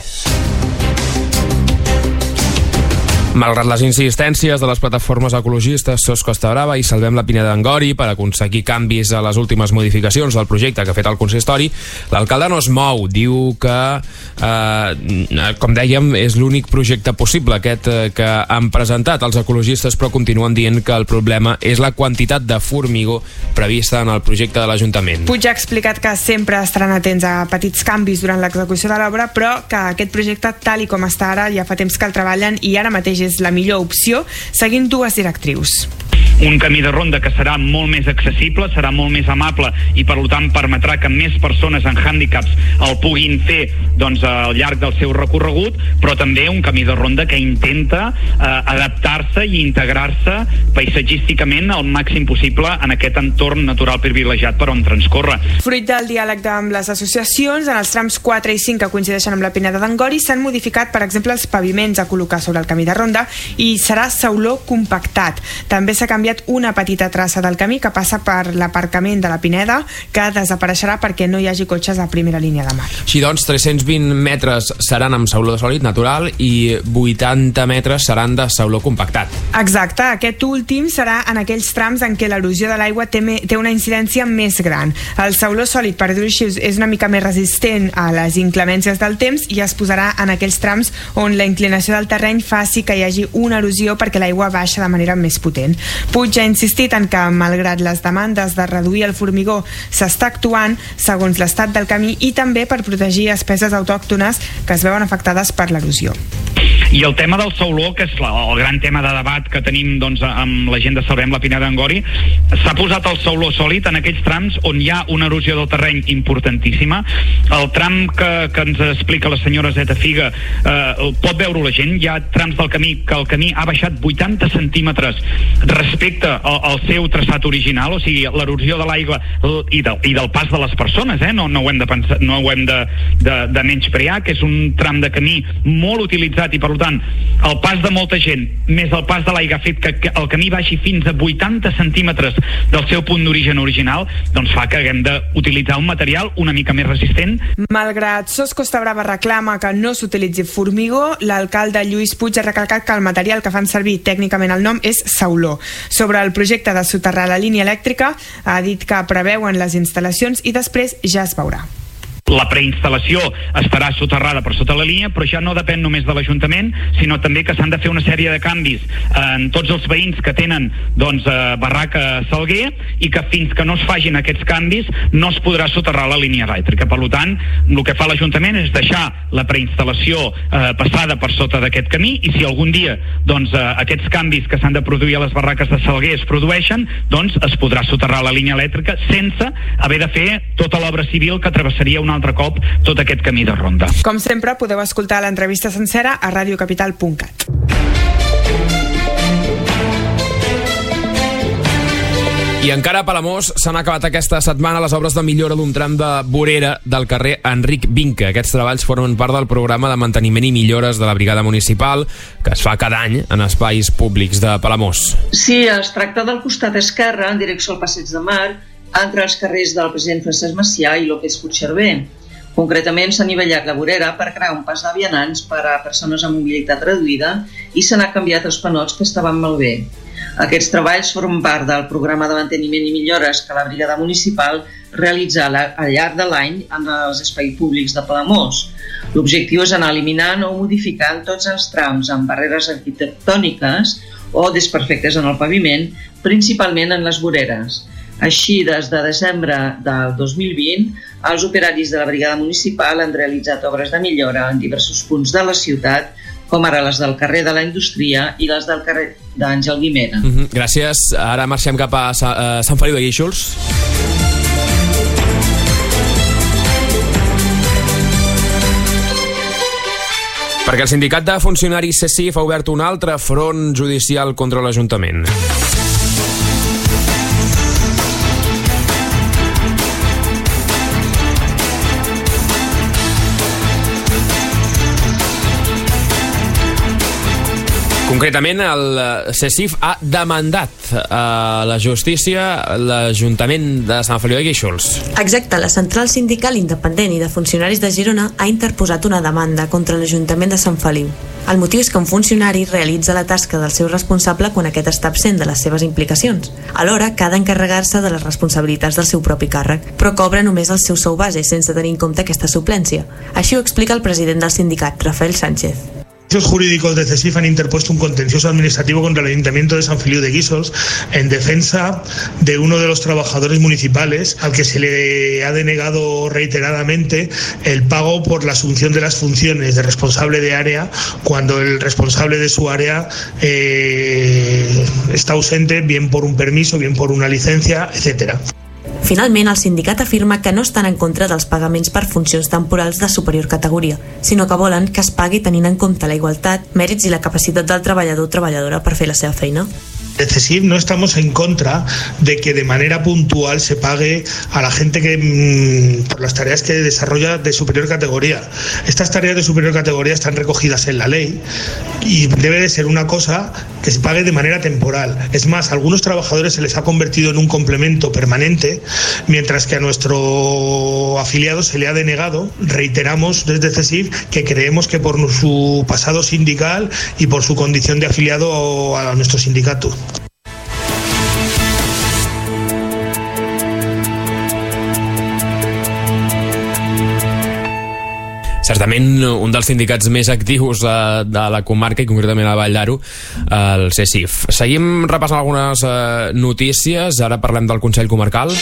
Malgrat les insistències de les plataformes ecologistes SOS Costa Brava i Salvem la Pineda d'Angori per aconseguir canvis a les últimes modificacions del projecte que ha fet el consistori, l'alcalde no es mou. Diu que, eh, com dèiem, és l'únic projecte possible aquest eh, que han presentat els ecologistes, però continuen dient que el problema és la quantitat de formigó prevista en el projecte de l'Ajuntament. Puig ha explicat que sempre estaran atents a petits canvis durant l'execució de l'obra, però que aquest projecte, tal i com està ara, ja fa temps que el treballen i ara mateix és la millor opció, seguint dues directrius. un camí de ronda que serà molt més accessible, serà molt més amable i per tant permetrà que més persones amb hàndicaps el puguin fer doncs, al llarg del seu recorregut, però també un camí de ronda que intenta eh, adaptar-se i integrar-se paisatgísticament al màxim possible en aquest entorn natural privilegiat per on transcorre. Fruit del diàleg amb les associacions, en els trams quatre i cinc que coincideixen amb la Pineda d'Angori s'han modificat, per exemple, els paviments a col·locar sobre el camí de ronda i serà sauló compactat. També s'ha canviat una petita traça del camí que passa per l'aparcament de la Pineda, que desapareixerà perquè no hi hagi cotxes a primera línia de mar. Així doncs, tres-cents vint metres seran amb sauló sòlid natural i vuitanta metres seran de sauló compactat. Exacte, aquest últim serà en aquells trams en què l'erosió de l'aigua té, té una incidència més gran. El sauló sòlid, per dir-ho així, és una mica més resistent a les inclemències del temps i es posarà en aquells trams on la inclinació del terreny faci que hi hagi una erosió perquè l'aigua baixa de manera més potent. Puig ha insistit en que, malgrat les demandes de reduir el formigó, s'està actuant segons l'estat del camí i també per protegir espècies autòctones que es veuen afectades per l'erosió. I el tema del sauló, que és el gran tema de debat que tenim doncs, amb la gent de Salvem la Pineda d'Angori, s'ha posat el sauló sòlid en aquells trams on hi ha una erosió del terreny importantíssima. El tram que, que ens explica la senyora Zeta Figa eh, pot veure la gent, hi ha trams del camí que el camí ha baixat vuitanta centímetres respecte al, al seu traçat original, o sigui, l'erosió de l'aigua i, de, i del pas de les persones, eh? no, no ho hem de pensar, no ho hem de, de, de menysprear, que és un tram de camí molt utilitzat i per tant el pas de molta gent més el pas de l'aigua ha fet que el camí baixi fins a vuitanta centímetres del seu punt d'origen original, doncs fa que haguem d'utilitzar un material una mica més resistent. Malgrat Sos Costa Brava reclama que no s'utilitzi formigó, l'alcalde Lluís Puig ha recalcat que el material que fan servir tècnicament el nom és sauló. Sobre el projecte de soterrar la línia elèctrica ha dit que preveuen les instal·lacions i després ja es veurà. La preinstal·lació estarà soterrada per sota la línia, però ja no depèn només de l'Ajuntament, sinó també que s'han de fer una sèrie de canvis en tots els veïns que tenen doncs, barraca Salguer i que fins que no es fagin aquests canvis no es podrà soterrar la línia elèctrica. Per tant, el que fa l'Ajuntament és deixar la preinstal·lació eh, passada per sota d'aquest camí i si algun dia doncs, eh, aquests canvis que s'han de produir a les barraques de Salguer es produeixen, doncs es podrà soterrar la línia elèctrica sense haver de fer tota l'obra civil que travessaria una altre cop tot aquest camí de ronda. Com sempre, podeu escoltar l'entrevista sencera a radiocapital punt cat. I encara a Palamós s'han acabat aquesta setmana les obres de millora d'un tram de vorera del carrer Enric Vinca. Aquests treballs formen part del programa de manteniment i millores de la brigada municipal que es fa cada any en espais públics de Palamós. Sí, es tracta del costat esquerre en direcció al Passeig de Mar entre els carrers del president Francesc Macià i López Puigcerver. Concretament s'ha nivellat la vorera per crear un pas de vianants per a persones amb mobilitat reduïda i se n'ha canviat els panots que estaven malbé. Aquests treballs formen part del programa de manteniment i millores que la brigada municipal realitza al llarg de l'any en els espais públics de Palamós. L'objectiu és anar eliminant o modificant tots els trams amb barreres arquitectòniques o desperfectes en el paviment, principalment en les voreres. Així, des de desembre del dos mil vint, els operaris de la brigada municipal han realitzat obres de millora en diversos punts de la ciutat, com ara les del carrer de la Indústria i les del carrer d'Àngel Guimera. Mm-hmm. Gràcies. Ara marxem cap a Sa- a Sant Feliu de Guíxols. Perquè el sindicat de funcionaris C E C I F ha obert un altre front judicial contra l'Ajuntament. Concretament, el C E C I F ha demandat a la justícia l'Ajuntament de Sant Feliu de Guíxols. Exacte, la Central Sindical Independent i de Funcionaris de Girona ha interposat una demanda contra l'Ajuntament de Sant Feliu. El motiu és que un funcionari realitza la tasca del seu responsable quan aquest està absent de les seves implicacions. Alhora, que ha d'encarregar-se de les responsabilitats del seu propi càrrec, però cobra només el seu sou base sense tenir en compte aquesta suplència. Així ho explica el president del sindicat, Rafael Sánchez. Los jurídicos de CESIF han interpuesto un contencioso administrativo contra el Ayuntamiento de San Feliu de Guíxols en defensa de uno de los trabajadores municipales al que se le ha denegado reiteradamente el pago por la asunción de las funciones de responsable de área cuando el responsable de su área eh, está ausente, bien por un permiso, bien por una licencia, etcétera. Finalment, el sindicat afirma que no estan en contra dels pagaments per funcions temporals de superior categoria, sinó que volen que es pagui tenint en compte la igualtat, mèrits i la capacitat del treballador o treballadora per fer la seva feina. De CESIF no estamos en contra de que de manera puntual se pague a la gente que mmm, por las tareas que desarrolla de superior categoría. Estas tareas de superior categoría están recogidas en la ley y debe de ser una cosa que se pague de manera temporal. Es más, a algunos trabajadores se les ha convertido en un complemento permanente, mientras que a nuestro afiliado se le ha denegado. Reiteramos desde CESIF que creemos que por su pasado sindical y por su condición de afiliado a nuestro sindicato. Certament un dels sindicats més actius de, de la comarca i concretament a Vall d'Aro, el CESIF. Seguim repassant algunes eh, notícies. Ara parlem del Consell Comarcal.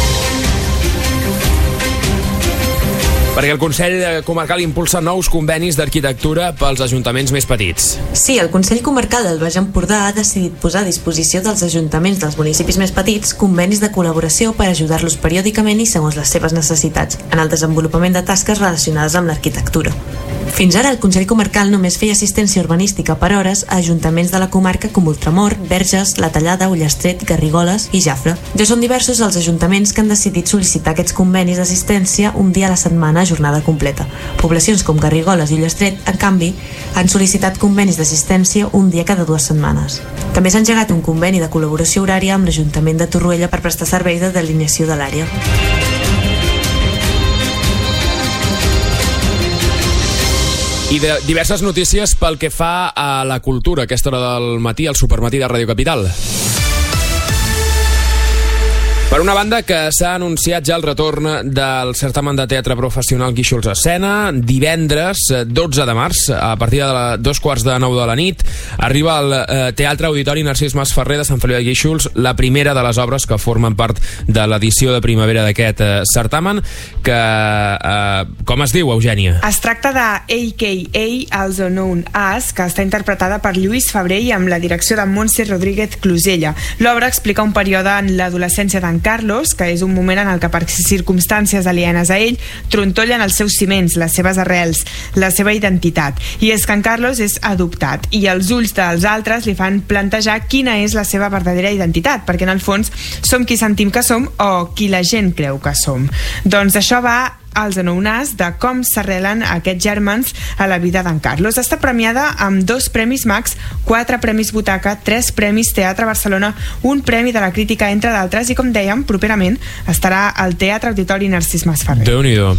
Perquè el Consell Comarcal impulsa nous convenis d'arquitectura pels ajuntaments més petits. Sí, el Consell Comarcal del Baix Empordà ha decidit posar a disposició dels ajuntaments dels municipis més petits convenis de col·laboració per ajudar-los periòdicament i segons les seves necessitats en el desenvolupament de tasques relacionades amb l'arquitectura. Fins ara, el Consell Comarcal només feia assistència urbanística per hores a ajuntaments de la comarca com Ultramort, Verges, La Tallada, Ullastret, Garrigoles i Jafre. Ja són diversos els ajuntaments que han decidit sol·licitar aquests convenis d'assistència un dia a la setmana a jornada completa. Poblacions com Garrigoles i Ullastret, en canvi, han sol·licitat convenis d'assistència un dia cada dues setmanes. També s'ha engegat un conveni de col·laboració horària amb l'Ajuntament de Torroella per prestar serveis de delineació de l'àrea. I de diverses notícies pel que fa a la cultura, aquesta hora del matí, al Supermatí de Ràdio Capital. Per una banda, que s'ha anunciat ja el retorn del certamen de teatre professional Guíxols Escena. Divendres, dotze de març, a partir de la, dos quarts de nou de la nit, arriba al eh, Teatre Auditori Narcís Masferrer de Sant Feliu de Guíxols, la primera de les obres que formen part de l'edició de primavera d'aquest eh, certamen, que, eh, com es diu, Eugènia? Es tracta de A K A Also Known As, que està interpretada per Lluís Febrer i amb la direcció de Montse Rodríguez Clusella. L'obra explica un període en l'adolescència d'en Carlos, que és un moment en el que per circumstàncies alienes a ell trontollen els seus ciments, les seves arrels, la seva identitat. I és que en Carlos és adoptat i els ulls dels altres li fan plantejar quina és la seva verdadera identitat, perquè en el fons som qui sentim que som o qui la gent creu que som. Doncs això va als anounars de com s'arrelen aquests germans a la vida d'en Carlos. Està premiada amb dos premis Max, quatre premis Butaca, tres premis Teatre Barcelona, un premi de la crítica, entre d'altres, i com dèiem, properament estarà al Teatre Auditori Narcís Masferrer. Déu-n'hi-do.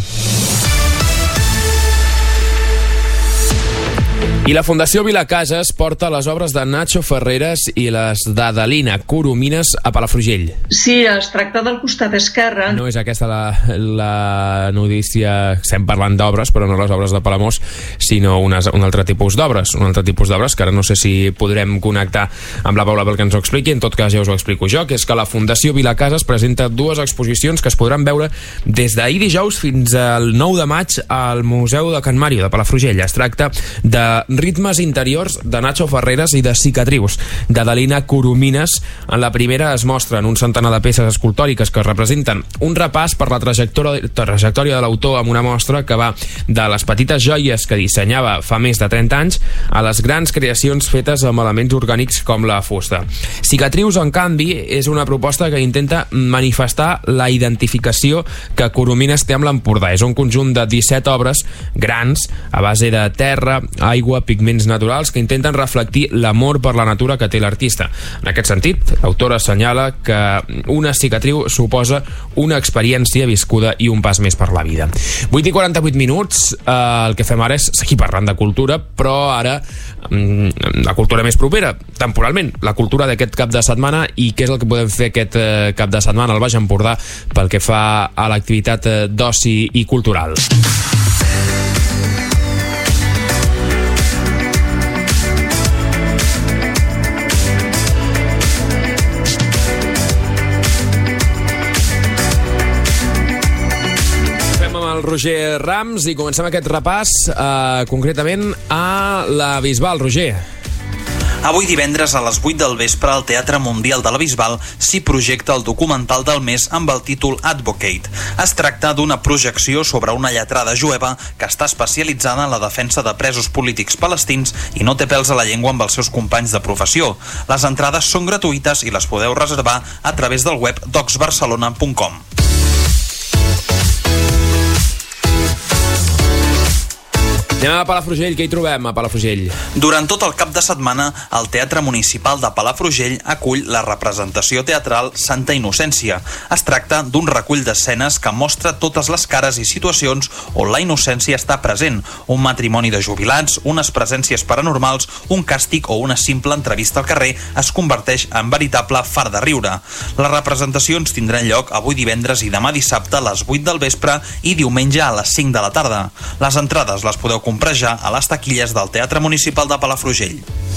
I la Fundació Vilacases porta les obres de Nacho Ferreres i les d'Adelina Coromines a Palafrugell. Sí, es tracta del costat esquerre. No és aquesta la, la notícia, estem parlant d'obres, però no les obres de Palamós, sinó unes, un altre tipus d'obres, un altre tipus d'obres que ara no sé si podrem connectar amb la Paula perquè ens ho expliqui, en tot cas ja us ho explico jo, que és que la Fundació Vilacases presenta dues exposicions que es podran veure des d'ahir dijous fins al nou de maig al Museu de Can Màrio de Palafrugell. Es tracta de Ritmes interiors de Nacho Ferreres i de Cicatrius d'Adelina Coromines. En la primera es mostren un centenar de peces escultòriques que representen un repàs per la trajectòria, trajectòria de l'autor amb una mostra que va de les petites joies que dissenyava fa més de trenta anys a les grans creacions fetes amb elements orgànics com la fusta. Cicatrius, en canvi, és una proposta que intenta manifestar la identificació que Coromines té amb l'Empordà. És un conjunt de disset obres grans a base de terra, aigua, pigments naturals que intenten reflectir l'amor per la natura que té l'artista. En aquest sentit, l'autora assenyala que una cicatriu suposa una experiència viscuda i un pas més per la vida. vuit i quaranta-vuit minuts, eh, el que fem ara és seguir parlant de cultura, però ara mm, la cultura més propera, temporalment, la cultura d'aquest cap de setmana i què és el que podem fer aquest eh, cap de setmana al Baix Empordà pel que fa a l'activitat eh, d'oci i cultural. el Roger Rams i comencem aquest repàs eh, concretament a la Bisbal. Roger. Avui divendres a les vuit del vespre al Teatre Mundial de la Bisbal s'hi projecta el documental del mes amb el títol Advocate. Es tracta d'una projecció sobre una lletrada jueva que està especialitzada en la defensa de presos polítics palestins i no té pèls a la llengua amb els seus companys de professió. Les entrades són gratuïtes i les podeu reservar a través del web docs barcelona punt com. Anem a Palafrugell, què hi trobem a Palafrugell? Durant tot el cap de setmana, el Teatre Municipal de Palafrugell acull la representació teatral Santa Innocència. Es tracta d'un recull d'escenes que mostra totes les cares i situacions on la innocència està present. Un matrimoni de jubilats, unes presències paranormals, un càstig o una simple entrevista al carrer es converteix en veritable far de riure. Les representacions tindran lloc avui divendres i demà dissabte a les vuit del vespre i diumenge a les cinc de la tarda. Les entrades les podeu comprar ja a les taquilles del Teatre Municipal de Palafrugell.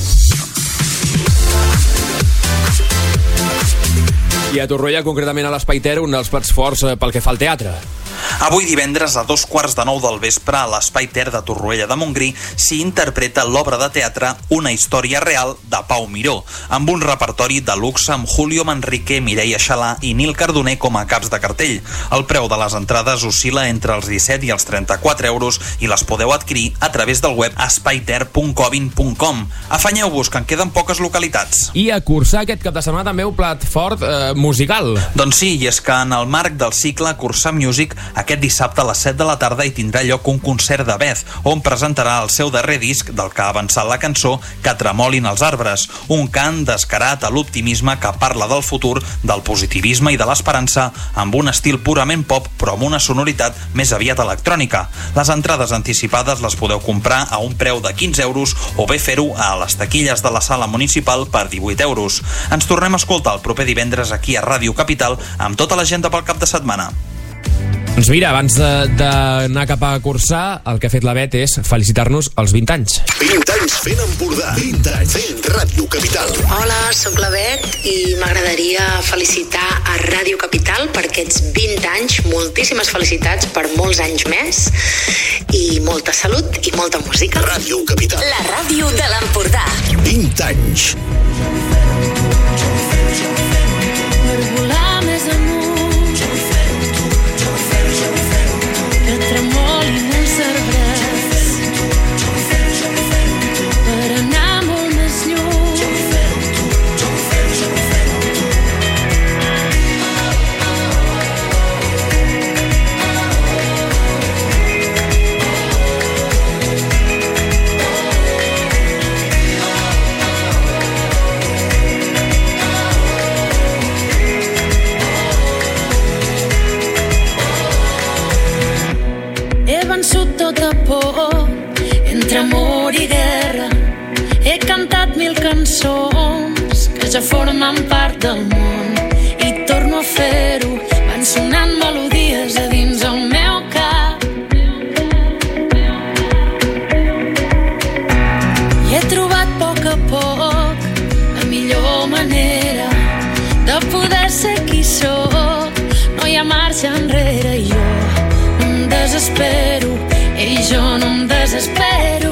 I a Torroella, concretament a l'Espai Ter, un dels plats forts pel que fa al teatre. Avui divendres a dos quarts de nou del vespre a l'Espai Ter de Torroella de Montgrí s'hi interpreta l'obra de teatre Una història real de Pau Miró, amb un repertori de luxe amb Julio Manrique, Mireia Xalà i Nil Cardoner com a caps de cartell. El preu de les entrades oscil·la entre els disset i els trenta-quatre euros i les podeu adquirir a través del web espaiter punt covin punt com. Afanyeu-vos, que en queden poques localitats. I a Cursar aquest cap de setmana també un plat fort eh, musical. Doncs sí, i és que en el marc del cicle Cursar Music aquest dissabte a les set de la tarda hi tindrà lloc un concert de Beth, on presentarà el seu darrer disc del que ha avançat la cançó Que tremolin els arbres, un cant descarat a l'optimisme que parla del futur, del positivisme i de l'esperança, amb un estil purament pop però amb una sonoritat més aviat electrònica. Les entrades anticipades les podeu comprar a un preu de quinze euros o bé fer-ho a les taquilles de la sala municipal per divuit euros. Ens tornem a escoltar el proper divendres aquí a Ràdio Capital amb tota l'agenda pel cap de setmana. Doncs mira, abans d'anar cap a Cursar, el que ha fet la Bet és felicitar-nos els vint anys. vint anys fent Empordà, vint anys fent Ràdio Capital. Hola, sóc la Bet i m'agradaria felicitar a Ràdio Capital per aquests vint anys. Moltíssimes felicitats per molts anys més i molta salut i molta música. Ràdio Capital. La ràdio de l'Empordà. vint anys. Per volar més amunt, que tremolin els arbres, per anar molt més lluny. He vençut tota por entre amor i guerra. He cantat mil cançons que ja formen part del món i torno a fer-ho. Van sonant melodies a dins el meu cap i he trobat a poc a poc la millor manera de poder ser qui sóc. No hi ha marxa enrere i jo no em desespero, i jo no em desespero.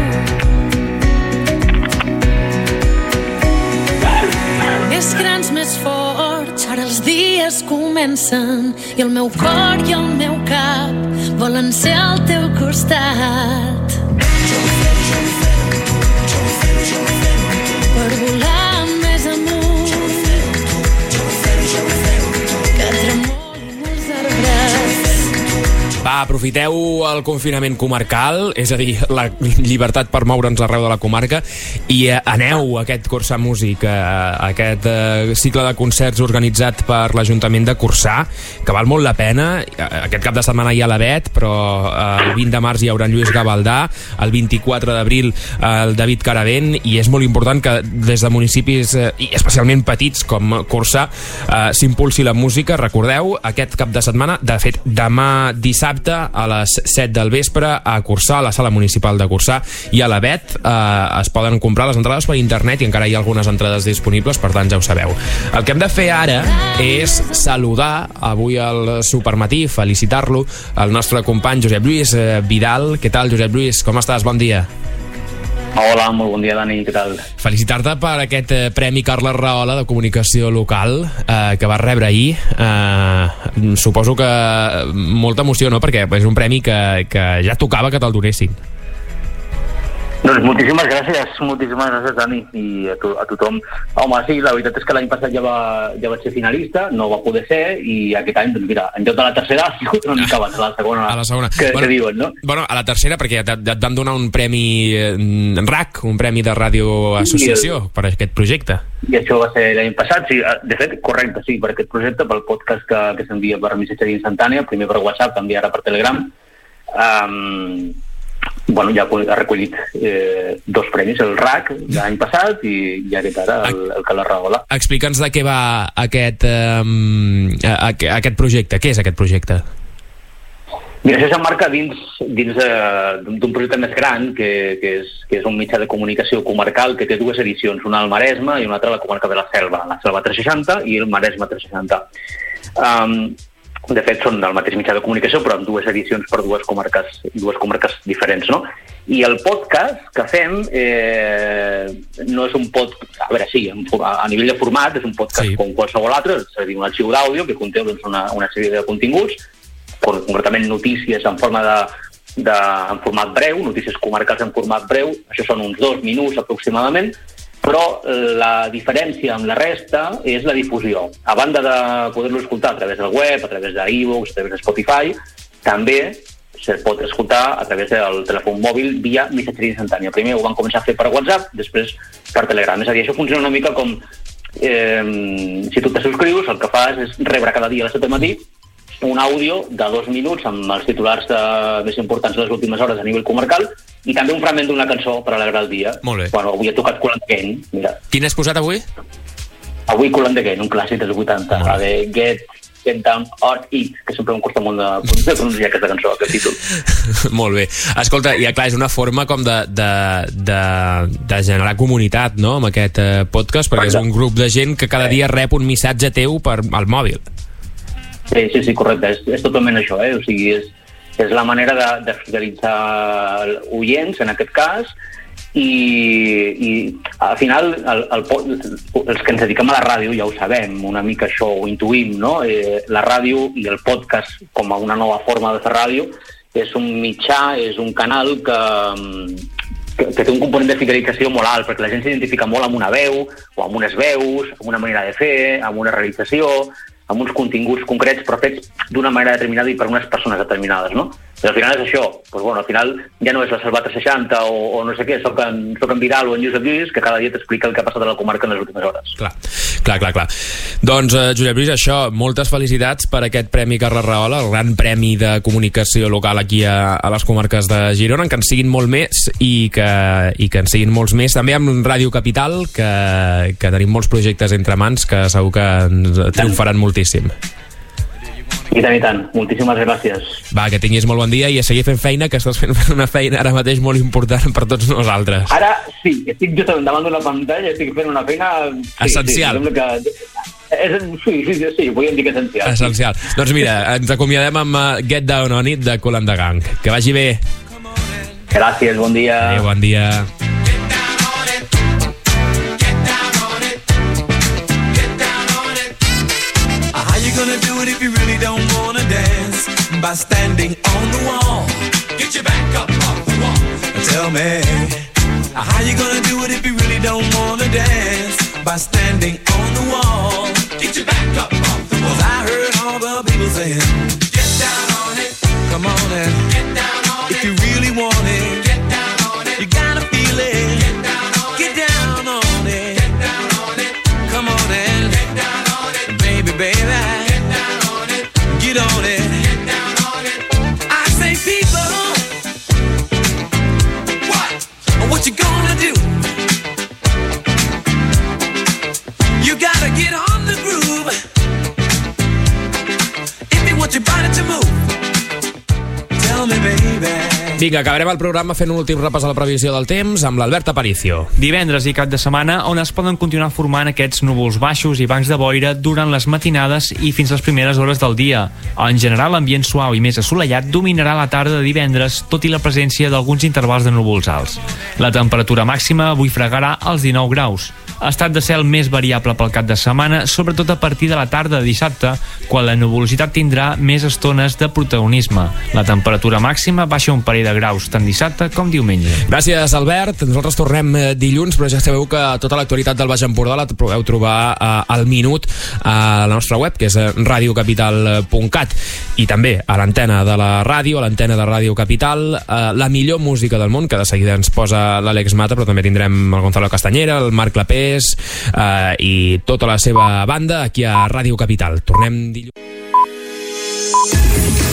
Més grans, més forts, ara els dies comencen i el meu cor i el meu cap volen ser al teu costat. Per volar més amunt, que tremolin els arbres. Va, aprofiteu el confinament comarcal, és a dir, la llibertat per moure'ns arreu de la comarca, i aneu a aquest Cursar Music, a aquest cicle de concerts organitzat per l'Ajuntament de Cursar, que val molt la pena. Aquest cap de setmana hi ha la Bet, però el vint de març hi haurà en Lluís Gavaldà, el vint-i-quatre d'abril el David Caravent, i és molt important que des de municipis, i especialment petits com Cursar, s'impulsi la música. Recordeu, aquest cap de setmana, de fet, demà dissabte, dissabte a les set del vespre a Corçà, a la Sala Municipal de Corçà i a la B E T. Eh, es poden comprar les entrades per internet i encara hi ha algunes entrades disponibles, per tant ja ho sabeu. El que hem de fer ara és saludar avui al Supermatí, felicitar-lo, el nostre company Josep Lluís Vidal. Què tal, Josep Lluís? Com estàs? Bon dia. Hola, molt bon dia, Dani, què tal? Felicitar-te per aquest eh, Premi Carles Rahola de Comunicació Local eh, que vas rebre ahir. Eh, suposo que molta emoció, no?, perquè és un premi que, que ja tocava que te'l donessin. Doncs moltíssimes gràcies, moltíssimes gràcies, Dani, i a, to a tothom. Home, sí, la veritat és que l'any passat ja, va, ja vaig ser finalista, no va poder ser, i aquest any, doncs mira, en lloc de la tercera, ha sigut una mica abans, a la segona, a la segona. Que, bueno, que diuen, no? Bueno, a la tercera, perquè et, et van donar un premi en R A C, un premi de Ràdio Associació, el... per aquest projecte. I això va ser l'any passat, sí, de fet, correcte, sí, per aquest projecte, pel podcast que, que s'envia per missatgeria instantània, primer per WhatsApp, també ara per Telegram. Um, bueno, ja ha recollit eh, dos premis, el R A C l'any passat i, i aquest ara el, el Carles Rahola. Explica'ns de què va aquest, eh, aquest projecte. Què és aquest projecte? Mira, això s'emmarca dins, dins eh, d'un projecte més gran que, que, és, que és un mitjà de comunicació comarcal que té dues edicions, una al Maresme i una altra a la comarca de la Selva, la Selva tres seixanta i el Maresme tres seixanta. Um, de fet són del mateix mitjà de comunicació però amb dues edicions per dues comarques, dues comarques diferents, no? I el podcast que fem eh, no és un podcast, a veure, sí, a nivell de format és un podcast sí. com qualsevol altre, és a dir, un arxiu d'àudio que conté doncs, una, una sèrie de continguts, concretament notícies en forma de, de, en format breu, notícies comarcals en format breu, això són uns dos minuts aproximadament, però la diferència amb la resta és la difusió. A banda de poder-lo escoltar a través del web, a través d'iVoox, a través de Spotify, també se pot escoltar a través del telèfon mòbil via missatgeria instantània. Primer ho van començar a fer per WhatsApp, després per Telegram. És a dir, això funciona una mica com eh, si tu te subscrius, el que fas és rebre cada dia a les set del matí un àudio de dos minuts amb els titulars de, més importants de les últimes hores a nivell comarcal i també un fragment d'una cançó per alegrar el dia. Molt bé. Bueno, avui he tocat Cool and the Gang, mira. Quin has posat avui? Avui Cool and the Gang, un clàssic dels vuitanta, la de Get, Get Down or Eat, que sempre em costa molt de, de pronunciar aquesta cançó, aquest títol. Molt bé. Escolta, i clar, és una forma com de, de, de, de generar comunitat, no?, amb aquest eh, podcast, perquè és un grup de gent que cada dia rep un missatge teu per al mòbil. Sí, sí, sí, correcte, és, és totalment això, eh? O sigui, és, és la manera de, de fidelitzar oients, en aquest cas, i, i al final el, el, els que ens dediquem a la ràdio ja ho sabem, una mica això ho intuïm, no? Eh, la ràdio i el podcast com a una nova forma de fer ràdio és un mitjà, és un canal que, que, que té un component de fidelització molt alt, perquè la gent s'identifica molt amb una veu, o amb unes veus, amb una manera de fer, amb una realització, amb uns continguts concrets però fets d'una manera determinada i per unes persones determinades, no? I al final és això, doncs, bueno, al final ja no és la Selva tres seixanta o, o no sé què, soc en, soc en Vidal o en Josep Lluís, que cada dia t'explica el que ha passat a la comarca en les últimes hores. Clar, clar, clar. clar. Doncs, eh, Josep Lluís, això, moltes felicitats per aquest Premi Carles Rahola, el gran premi de comunicació local aquí a, a les comarques de Girona, que en siguin molt més i que, i que en siguin molts més. També amb Ràdio Capital, que, que tenim molts projectes entre mans que segur que ens triomfaran moltíssim. I tant, i tant. Moltíssimes gràcies. Va, que tinguis molt bon dia i a seguir fent feina, que estàs fent una feina ara mateix molt important per tots nosaltres. Ara sí, estic justament davant d'una pantalla, estic fent una feina... Sí, essencial. Sí, que... és, sí, sí, sí, sí, podríem dir que essencial. Essencial. Sí. Doncs mira, ens acomiadem amb Get Down on It de Cool and the Gang. Que vagi bé. Gràcies, bon dia. Adéu, bon dia. Gonna do it if you really don't wanna dance by standing on the wall. Get your back up off the wall. Tell me, how you gonna do it if you really don't wanna dance by standing on the wall? Get your back up off the wall. 'Cause I heard all the people saying, get down on it. Come on and get down on it. If you really want it, get down on it. You gotta feel it. Get down on it. Get down on it. Get down on it. Come on and get down on it. Baby, baby. Get on it. Get down on it. I say, people, what? What you gonna do? You gotta get on the groove if you want your body to move. Vinga, acabarem el programa fent un últim repàs a la previsió del temps amb l'Albert Aparicio. Divendres i cap de setmana on es poden continuar formant aquests núvols baixos i bancs de boira durant les matinades i fins les primeres hores del dia. En general, l'ambient suau i més assolellat dominarà la tarda de divendres, tot i la presència d'alguns intervals de núvols alts. La temperatura màxima avui fregarà als dinou graus. Estat de cel més variable pel cap de setmana, sobretot a partir de la tarda de dissabte, quan la nuvolositat tindrà més estones de protagonisme. La temperatura màxima baixa un parell de graus, tant dissabte com diumenge. Gràcies, Albert. Nosaltres tornem dilluns, però ja sabeu que tota l'actualitat del Baix Empordà la podeu trobar eh, al minut a la nostra web, que és radiocapital punt cat, i també a l'antena de la ràdio, a l'antena de Ràdio Capital, eh, la millor música del món, que de seguida ens posa l'Àlex Mata, però també tindrem el Gonzalo Castanyera, el Marc Clapés, eh, i tota la seva banda aquí a Ràdio Capital. Tornem dilluns.